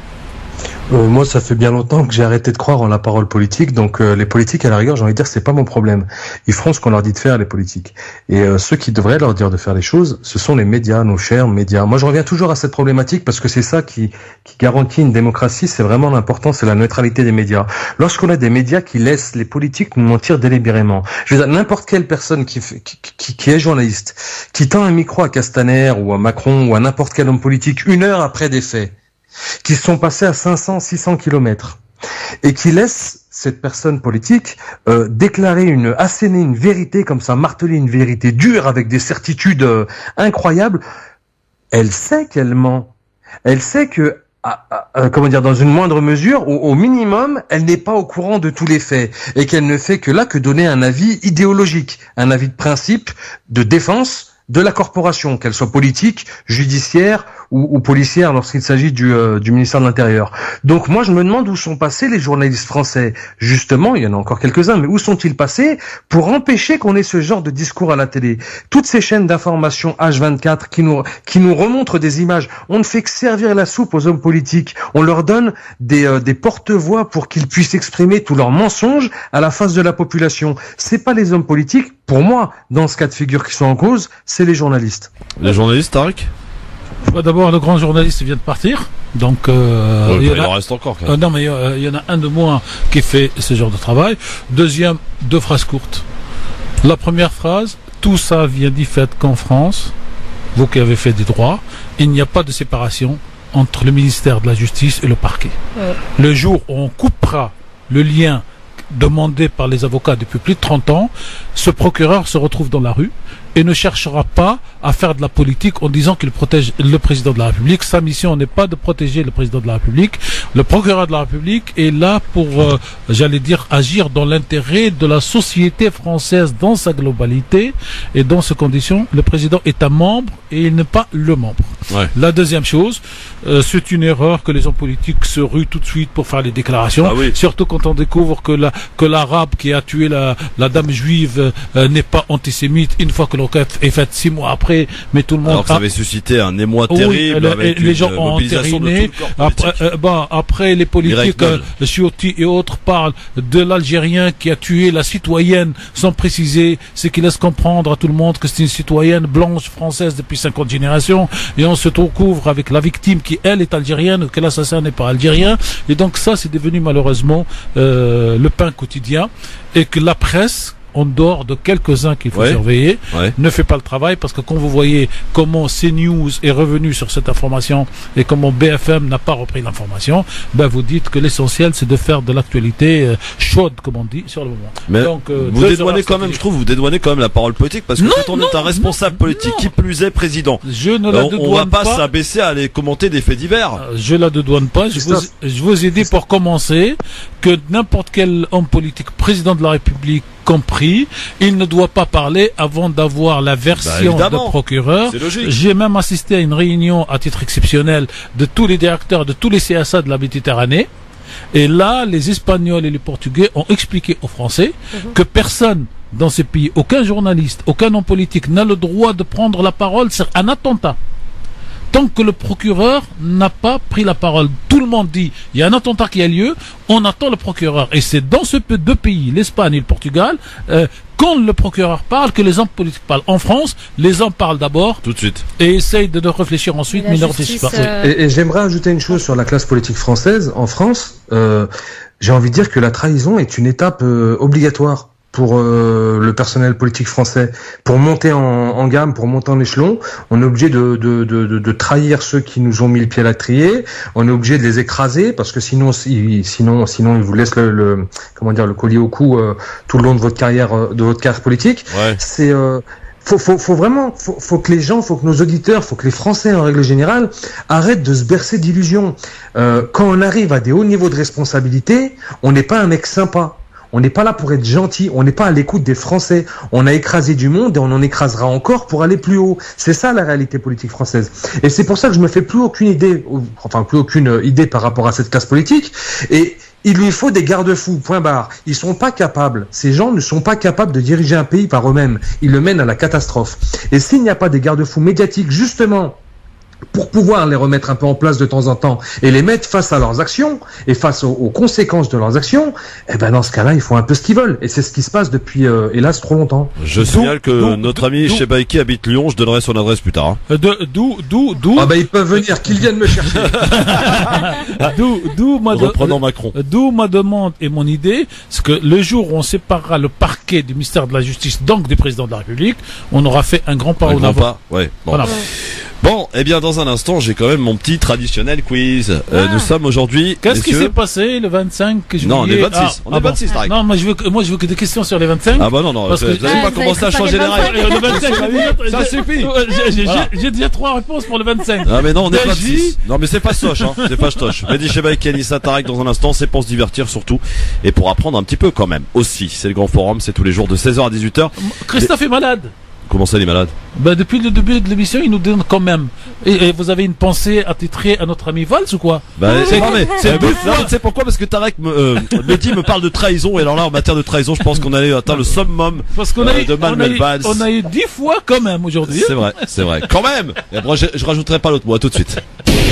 Euh, moi, ça fait bien longtemps que j'ai arrêté de croire en la parole politique, donc euh, les politiques, à la rigueur, j'ai envie de dire, c'est pas mon problème. Ils feront ce qu'on leur dit de faire, les politiques. Et euh, ceux qui devraient leur dire de faire les choses, ce sont les médias, nos chers médias. Moi, je reviens toujours à cette problématique parce que c'est ça qui, qui garantit une démocratie, c'est vraiment l'important, c'est la neutralité des médias. Lorsqu'on a des médias qui laissent les politiques nous mentir délibérément, je veux dire, n'importe quelle personne qui, qui, qui, qui est journaliste, qui tend un micro à Castaner ou à Macron ou à n'importe quel homme politique une heure après des faits, qui sont passés à cinq cents, six cents kilomètres, et qui laisse cette personne politique euh, déclarer une, asséner une vérité comme ça, marteler une vérité dure avec des certitudes euh, incroyables, elle sait qu'elle ment. Elle sait que, à, à, à, comment dire, dans une moindre mesure, au, au minimum, elle n'est pas au courant de tous les faits, et qu'elle ne fait que là que donner un avis idéologique, un avis de principe, de défense de la corporation, qu'elle soit politique, judiciaire ou, ou policière lorsqu'il s'agit du, euh, du ministère de l'Intérieur. Donc moi je me demande où sont passés les journalistes français. Justement, il y en a encore quelques-uns, mais où sont-ils passés pour empêcher qu'on ait ce genre de discours à la télé? Toutes ces chaînes d'information H vingt-quatre qui nous, qui nous remontrent des images, on ne fait que servir la soupe aux hommes politiques. On leur donne des, euh, des porte-voix pour qu'ils puissent exprimer tous leurs mensonges à la face de la population. C'est pas les hommes politiques, pour moi, dans ce cas de figure qui sont en cause, c'est les journalistes. Les journalistes, Tariq? D'abord, le grand journaliste vient de partir, donc euh, ouais, il, y il en, en reste encore. Euh, non, mais euh, il y en a un de moins qui fait ce genre de travail. Deuxième, deux phrases courtes. La première phrase: tout ça vient du fait qu'en France, vous qui avez fait des droits, il n'y a pas de séparation entre le ministère de la Justice et le parquet. Ouais. Le jour où on coupera le lien demandé par les avocats depuis plus de trente ans, ce procureur se retrouve dans la rue et ne cherchera pas à faire de la politique en disant qu'il protège le président de la République. Sa mission n'est pas de protéger le président de la République. Le procureur de la République est là pour, euh, j'allais dire, agir dans l'intérêt de la société française dans sa globalité. Et dans ces conditions, le président est un membre et il n'est pas le membre. Ouais. La deuxième chose, euh, c'est une erreur que les hommes politiques se ruent tout de suite pour faire les déclarations. Ah oui. Surtout quand on découvre que la, que l'arabe qui a tué la, la dame juive euh, n'est pas antisémite une fois que l'enquête est faite six mois après, mais tout le monde Alors que ça a- avait suscité un émoi Oui, terrible le- avec les une gens ont mobilisation de entériné. tout le corps politique. Après, euh, bon, après les politiques, Mireille euh, Knoll. Ciotti et autres parlent de l'Algérien qui a tué la citoyenne sans préciser, ce qui laisse comprendre à tout le monde que c'est une citoyenne blanche française depuis cinquante générations, et on se recouvre avec la victime qui elle est algérienne, que l'assassin n'est pas algérien, et donc ça c'est devenu malheureusement euh, le pain quotidien, et que la presse, en dehors de quelques-uns qu'il faut Ouais. surveiller, Ouais. ne fait pas le travail, parce que quand vous voyez comment CNews est revenu sur cette information et comment B F M n'a pas repris l'information, ben vous dites que l'essentiel c'est de faire de l'actualité euh, chaude, comme on dit, sur le moment. Mais Donc, euh, vous deux dédouanez erreurs quand même, je trouve, vous dédouanez quand même la parole politique, parce que Non, quand on non, est un responsable politique, qui plus est président, Je ne euh, la on, on va dédouane pas pas. s'abaisser à aller commenter des faits divers. Euh, Je la dédouane pas. Je vous, je vous ai dit pour commencer que n'importe quel homme politique, président de la République compris, il ne doit pas parler avant d'avoir la Bah, version de évidemment. procureur. C'est logique. J'ai même assisté à une réunion à titre exceptionnel de tous les directeurs de tous les C S A de la Méditerranée. Et là, les Espagnols et les Portugais ont expliqué aux Français que personne dans ces pays, aucun journaliste, aucun homme politique n'a le droit de prendre la parole sur un attentat. Tant que le procureur n'a pas pris la parole. Tout le monde dit, il y a un attentat qui a lieu, on attend le procureur. Et c'est dans ce peu- deux pays, l'Espagne et le Portugal, euh, quand le procureur parle, que les hommes politiques parlent. En France, les hommes parlent d'abord. Tout de suite. Et essayent de, de réfléchir ensuite, Et mais la ne réfléchissent pas. justice, euh, Et, et j'aimerais ajouter une chose sur la classe politique française. En France, euh, j'ai envie de dire que la trahison est une étape euh, obligatoire pour euh, le personnel politique français. Pour monter en, en gamme, pour monter en échelon, on est obligé de, de, de, de, de trahir ceux qui nous ont mis le pied à l'étrier. On est obligé de les écraser parce que sinon, si- sinon, sinon, ils vous laissent le, le comment dire, le collier au cou euh, tout le long de votre carrière, euh, de votre carrière politique. Ouais. C'est euh, faut, faut, faut vraiment, faut, faut que les gens, faut que nos auditeurs, faut que les Français en règle générale arrêtent de se bercer d'illusions. Euh, quand on arrive à des hauts niveaux de responsabilité, on n'est pas un mec sympa. On n'est pas là pour être gentil, on n'est pas à l'écoute des Français. On a écrasé du monde et on en écrasera encore pour aller plus haut. C'est ça la réalité politique française. Et c'est pour ça que je me fais plus aucune idée, enfin plus aucune idée par rapport à cette classe politique. Et il lui faut des garde-fous, point barre. Ils sont pas capables, ces gens ne sont pas capables de diriger un pays par eux-mêmes. Ils le mènent à la catastrophe. Et s'il n'y a pas des garde-fous médiatiques, justement, pour pouvoir les remettre un peu en place de temps en temps et les mettre face à leurs actions et face aux, aux conséquences de leurs actions, eh ben dans ce cas-là, ils font un peu ce qu'ils veulent. Et c'est ce qui se passe depuis, euh, hélas, trop longtemps. Je D'où- signale que d'où- notre d'où- ami d'où- Chebaiki habite Lyon, je donnerai son adresse plus tard. hein. Euh, de- D'où, d'où, d'où, Ah ben ils peuvent venir, qu'ils viennent me chercher. d'où, d'où ma, de- Reprenons Macron. d'où ma demande et mon idée, c'est que le jour où on séparera le parquet du ministère de la Justice, donc du président de la République, on aura fait un grand pas Un en grand avant. pas. Ouais. Bon. Voilà. Bon, eh bien, dans un instant, j'ai quand même mon petit traditionnel quiz. Euh, Ah. nous sommes aujourd'hui. Qu'est-ce qui messieurs- s'est passé le vingt-cinq juillet? Non, on est vingt-six. Ah, On ah est bon. vingt-six, Tarek. Non, moi je veux que, moi je veux que des questions sur les vingt-cinq. Ah bah non, non, Parce vous que- n'allez Ah, pas vous commencer à avez changer les préparé règles. Euh, le vingt-cinq, j'ai- Ça j'ai- suffit. euh, j'ai- j'ai- Voilà. J'ai déjà trois réponses pour le vingt-cinq. Ah mais non, on est Daji. vingt-six. Non mais c'est pas Soch, hein. C'est pas Soch. Mehdi Chebaiki, Anissa Tarek dans un instant, c'est pour se divertir surtout et pour apprendre un petit peu quand même. Aussi, c'est le grand forum, c'est tous les jours de seize heures à dix-huit heures. Christophe est malade. Comment ça, les malades? Ben, depuis le début de l'émission, il nous donne quand même. Et, et vous avez une pensée attitrée à notre ami Valls ou quoi? Bah, C'est- non, mais, c'est euh, deux non, fois. mais tu sais pourquoi? Parce que Tarek me, euh, Mehdi me parle de trahison, et alors là, en matière de trahison, je pense qu'on allait atteindre le summum Parce qu'on a, euh, eu- de on a, Manuel eu, Valls. on a eu dix fois quand même aujourd'hui. C'est vrai, c'est vrai. Quand même! Et après, je, je rajouterai pas l'autre mot, à tout de suite.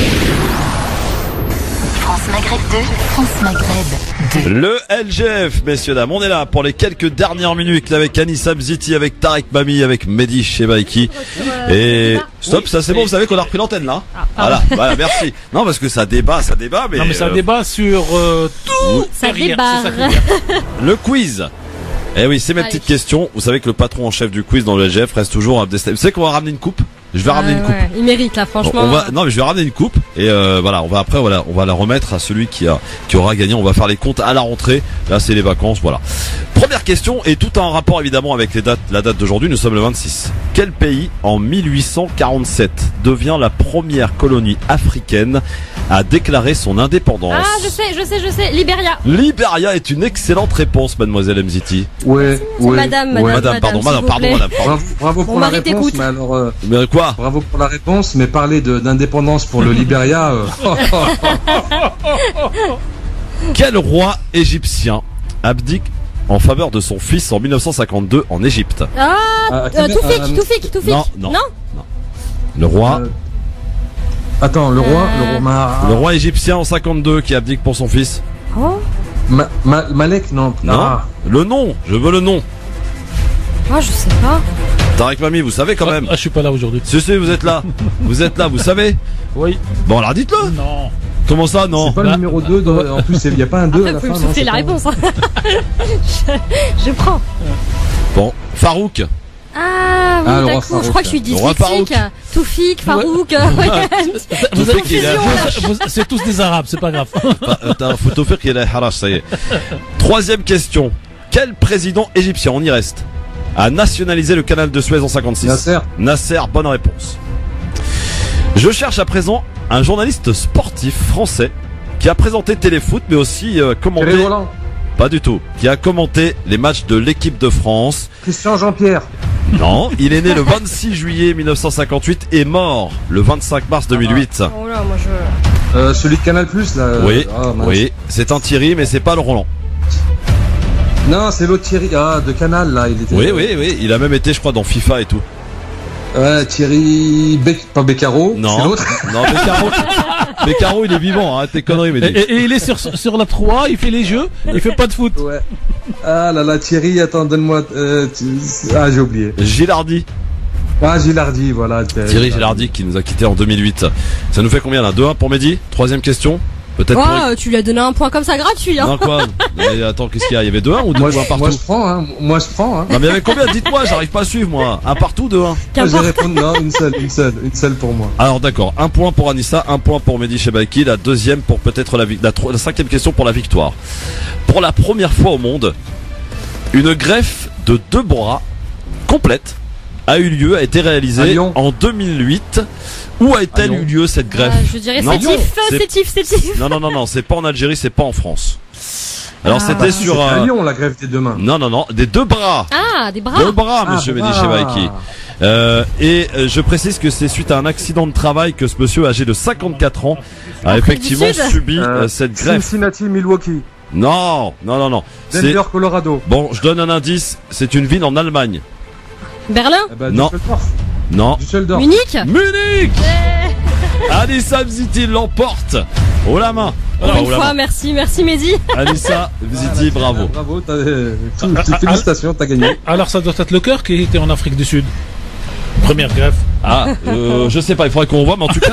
France Maghreb deux, France Maghreb deux. Le L G F, messieurs, dames, on est là pour les quelques dernières minutes avec Anissa Mziti, avec Tarek Mami, avec Mehdi Chebaiki. Et stop, ça c'est bon, vous savez qu'on a repris l'antenne là. Voilà, voilà, merci. Non, parce que ça débat, ça débat, mais, Non, mais ça euh, débat sur euh, tout. Ça et rien, débarre. c'est ça qui est bien. le quiz. Eh oui, c'est mes Allez. petites questions. Vous savez que le patron en chef du quiz dans le L G F reste toujours un destin. Vous savez qu'on va ramener une coupe? Je vais ramener Ouais, une coupe. ouais. Il mérite là, franchement. On va, non, mais je vais ramener une coupe Et euh, voilà, on va après, voilà, on va la remettre à celui qui a, qui aura gagné. On va faire les comptes à la rentrée. Là, c'est les vacances, voilà. Première question, et tout en rapport évidemment avec les dates, la date d'aujourd'hui. Nous sommes le vingt-six. Quel pays, en mille huit cent quarante-sept, devient la première colonie africaine à déclarer son indépendance? Ah, je sais, je sais, je sais. Libéria. Libéria est une excellente réponse, mademoiselle Mziti. Ouais, ouais. Madame, ouais. madame, Madame, pardon, s'il madame, vous pardon, plaît. madame, pardon. Bravo, bravo pour Mon la mari réponse, t'écoute. mais alors. euh, Mais quoi? Bravo pour la réponse, mais parler de- d'indépendance pour le Libéria. euh, Quel roi égyptien abdique en faveur de son fils en mille neuf cent cinquante-deux en Égypte? Ah, Ah, euh, Khmer- Toufik, euh, Toufik, Toufik. Non, non, Le roi, euh, Attends, le roi, le roi, Ma- le roi égyptien en cinquante-deux qui abdique pour son fils. Oh, Ma- Ma- Malek, non. Non, Ah. le nom, je veux le nom. ah, je sais pas. Tarek Mami, vous savez quand même. Ah, je suis pas là aujourd'hui. Si, si, vous êtes là. Vous êtes là, vous savez. Oui. Bon, alors dites-le. Non. Comment ça, non? C'est pas le numéro deux, dans- en plus il n'y a pas un deux à Après, la vous pouvez fin. me non, souffler c'est la pas- réponse. hein. je, je prends. Bon, Farouk. Ah, oui, Ah, le roi d'accord. Farouk. Je crois que je suis Le roi dyslexique. Toufik, Farouk. ouais. Vous Toufik, il est- vous- vous- C'est tous des arabes, c'est pas grave. Bah, euh, T'as un photo faire qui est la harash, ça y est. Troisième question. Quel président égyptien, on y reste, a nationalisé le canal de Suez en cinquante-six? Nasser. Nasser, bonne réponse. Je cherche à présent un journaliste sportif français qui a présenté Téléfoot, mais aussi euh, commenté. Thierry Roland. Pas du tout. Qui a commenté les matchs de l'équipe de France. Christian Jean-Pierre. Non, il est né le vingt-six juillet mille neuf cent cinquante-huit et mort le vingt-cinq mars deux mille huit. Oh là, moi je. Euh, celui de Canal Plus là. euh, Oui, ah, mince. oui, c'est un Thierry, mais c'est pas le Roland. Non, c'est l'autre Thierry ah, de Canal là. Il était... Oui, oui, oui, il a même été, je crois, dans FIFA et tout. Ouais, Thierry Bec... pas Beccaro. Non, C'est l'autre. non, Beccaro, Beccaro, il est vivant, hein, tes conneries, mais Et, et- et il est sur, sur la trois, il fait les jeux, il fait pas de foot. Ouais. Ah là là, Thierry, attends, donne-moi. euh, tu- Ah, j'ai oublié. Gilardi. Ah, Gilardi, voilà. Thierry Gilardi qui nous a quitté en deux mille huit. Ça nous fait combien là? deux un pour Mehdi. Troisième question. Peut-être pour... Oh, tu lui as donné un point comme ça gratuit. Hein. Non quoi? Mais attends, qu'est-ce qu'il y a? Il y avait deux un ou deux Moi, points je, partout? moi, je prends, hein. Moi, je prends, hein. Non mais il y avait combien? Dites-moi, j'arrive pas à suivre moi. Un partout, deux un. Je vais répondre non, une seule, une seule, une seule pour moi. Alors d'accord, un point pour Anissa, un point pour Mehdi Chebaki, la deuxième pour peut-être la, vi- la, tro- la cinquième question pour la victoire. Pour la première fois au monde, une greffe de deux bras complète a eu lieu, a été À réalisée Lyon. en deux mille huit. Où a-t-elle À eu Lyon. lieu cette greffe? Euh, je dirais Non, sétif, c'est- sétif, sétif. Non non non non, c'est pas en Algérie, c'est pas en France. Alors Ah, c'était bah, sur C'est à un... Lyon, la grève des deux mains. Non non non, des deux bras. Ah, des bras. Deux bras, Ah, monsieur bras. Mehdi Chebaki. Euh, et euh, je précise que c'est suite à un accident de travail que ce monsieur âgé de cinquante-quatre ans a Afrique effectivement du Sud. subi Euh, euh, cette greffe. Cincinnati, Milwaukee, Non, non, non, non. C'est... Denver, Colorado. Bon, je donne un indice. C'est une ville en Allemagne. Berlin. Eh ben, Non. Düsseldorf. Non. Düsseldorf. Munich. Munich. Anissa Mziti l'emporte. Haut la main. Pour Enfin, une haut la fois, main. merci, merci Mehdi. Anissa Mziti, bravo. Bravo, t'as, euh, tout- tout- félicitations, t'as gagné. Alors ça doit être le cœur qui était en Afrique du Sud. Première greffe. Ah, euh, je sais pas. Il faudrait qu'on voit, mais en tout cas.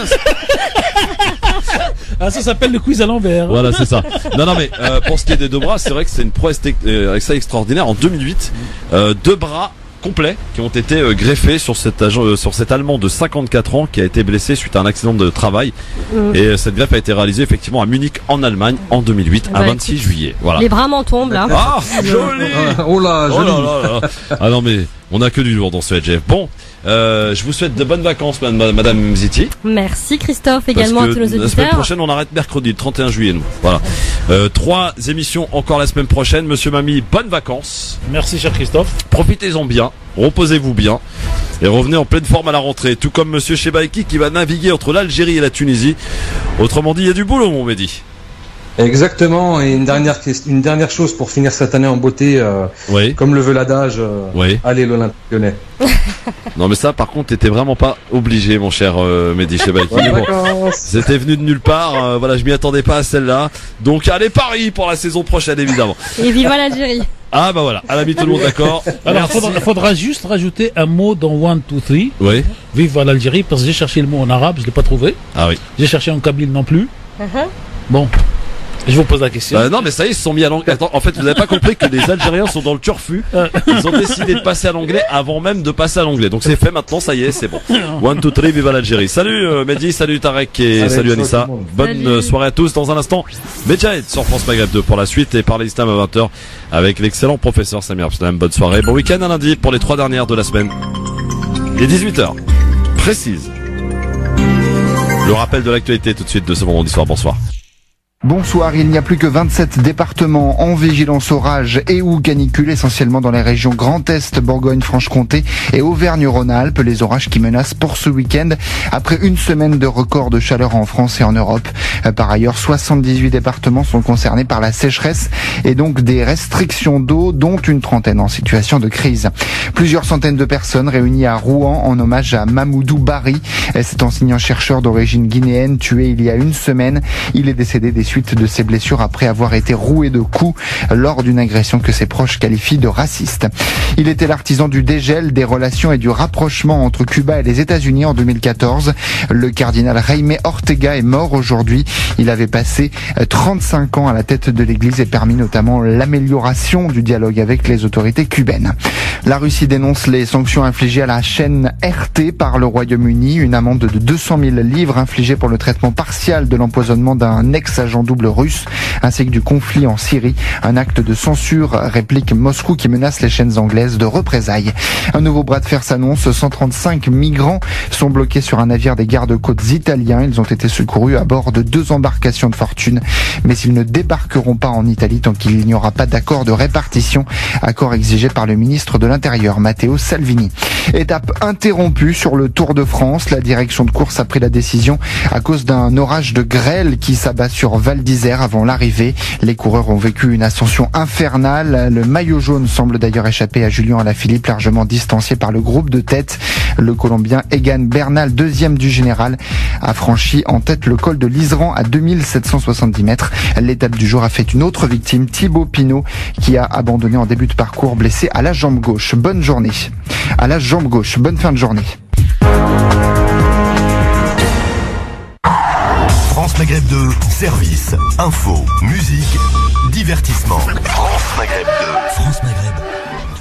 Ah, ça s'appelle le quiz à l'envers. Voilà, c'est ça. Non, non, mais euh, pour ce qui est des deux bras, c'est vrai que c'est une prouesse tec- euh, ça extraordinaire. En deux mille huit, euh, deux bras complets qui ont été euh, greffés sur cet agent, euh, sur cet Allemand de cinquante-quatre ans qui a été blessé suite à un accident de travail. Mm. Et euh, cette greffe a été réalisée effectivement à Munich, en Allemagne, en deux mille huit, à Bah, vingt-six juillet. Voilà. Les bras m'en tombent là. Ah, joli. Ah, oh là, Oh joli. là là là. Ah non mais on a que du lourd dans ce F G F. Bon, euh, je vous souhaite de bonnes vacances, madame, madame Mziti. Merci Christophe, Parce également à que tous nos la semaine auditeurs. prochaine, on arrête mercredi, le trente et un juillet, nous. Voilà. Euh, trois émissions encore la semaine prochaine. Monsieur Mami, bonnes vacances. Merci cher Christophe. Profitez-en bien. Reposez-vous bien. Et revenez en pleine forme à la rentrée. Tout comme Monsieur Chebaiki qui va naviguer entre l'Algérie et la Tunisie. Autrement dit, il y a du boulot, mon Mehdi. Exactement. Et une dernière, ques- une dernière chose pour finir cette année en beauté, euh, Oui. comme le veut l'adage, euh, Oui. allez l'Olympique Lyonnais. Non mais ça, par contre, t'étais vraiment pas obligé, mon cher euh, Mehdi Chebaiki. Bonnes Bon. vacances. C'était venu de nulle part, euh, voilà, je m'y attendais pas à celle-là. Donc allez Paris pour la saison prochaine évidemment. Et viva l'Algérie. Ah bah voilà, à la mi tout le monde d'accord. Alors Merci. faudra, faudra juste rajouter un mot dans one, two, three. Oui. Vive à l'Algérie, parce que j'ai cherché le mot en arabe, je l'ai pas trouvé. Ah oui. J'ai cherché en kabyle non plus. Uh-huh. Bon, Je vous pose la question. Euh, non, mais ça y est, ils se sont mis à l'anglais. Attends, en fait, vous n'avez pas compris que les Algériens sont dans le turfu. Ils ont décidé de passer à l'anglais avant même de passer à l'anglais. Donc c'est fait maintenant, ça y est, c'est bon. One, two, three, viva l'Algérie. Salut euh, Mehdi, salut Tarek et Allez, salut ciao, Anissa. tout le monde. Bonne Salut. euh, soirée à tous. Dans un instant, Medjahed sur France Maghreb deux pour la suite et parler islam à vingt heures avec l'excellent professeur Samir Abdeslam. Bonne soirée. Bon week-end à lundi pour les trois dernières de la semaine. Il est dix-huit heures. Précise. Le rappel de l'actualité tout de suite de ce vendredi soir. Bonsoir. Bonsoir, il n'y a plus que vingt-sept départements en vigilance orage et ou canicule, essentiellement dans les régions Grand Est, Bourgogne-Franche-Comté et Auvergne-Rhône-Alpes. Les orages qui menacent pour ce week-end après une semaine de record de chaleur en France et en Europe. Par ailleurs, soixante-dix-huit départements sont concernés par la sécheresse et donc des restrictions d'eau, dont une trentaine en situation de crise. Plusieurs centaines de personnes réunies à Rouen en hommage à Mamoudou Bari, cet enseignant-chercheur d'origine guinéenne tué il y a une semaine. Il est décédé des suite de ses blessures après avoir été roué de coups lors d'une agression que ses proches qualifient de raciste. Il était l'artisan du dégel, des relations et du rapprochement entre Cuba et les États-Unis en deux mille quatorze. Le cardinal Jaime Ortega est mort aujourd'hui. Il avait passé trente-cinq ans à la tête de l'Église et permis notamment l'amélioration du dialogue avec les autorités cubaines. La Russie dénonce les sanctions infligées à la chaîne R T par le Royaume-Uni, une amende de deux cent mille livres infligée pour le traitement partial de l'empoisonnement d'un ex-agent double russe, ainsi que du conflit en Syrie. Un acte de censure, réplique Moscou, qui menace les chaînes anglaises de représailles. Un nouveau bras de fer s'annonce. cent trente-cinq migrants sont bloqués sur un navire des gardes-côtes italiens. Ils ont été secourus à bord de deux embarcations de fortune, mais ils ne débarqueront pas en Italie tant qu'il n'y aura pas d'accord de répartition, accord exigé par le ministre de l'Intérieur, Matteo Salvini. Étape interrompue sur le Tour de France. La direction de course a pris la décision à cause d'un orage de grêle qui s'abat sur Val d'Isère avant l'arrivée. Les coureurs ont vécu une ascension infernale. Le maillot jaune semble d'ailleurs échapper à Julien Alaphilippe, largement distancié par le groupe de tête. Le Colombien Egan Bernal, deuxième du général, a franchi en tête le col de l'Iseran à deux mille sept cent soixante-dix mètres. L'étape du jour a fait une autre victime, Thibaut Pinot, qui a abandonné en début de parcours, blessé à la jambe gauche. Bonne journée. À la jambe gauche. Bonne fin de journée. France Maghreb deux, service, info, musique, divertissement. France Maghreb deux. France Maghreb.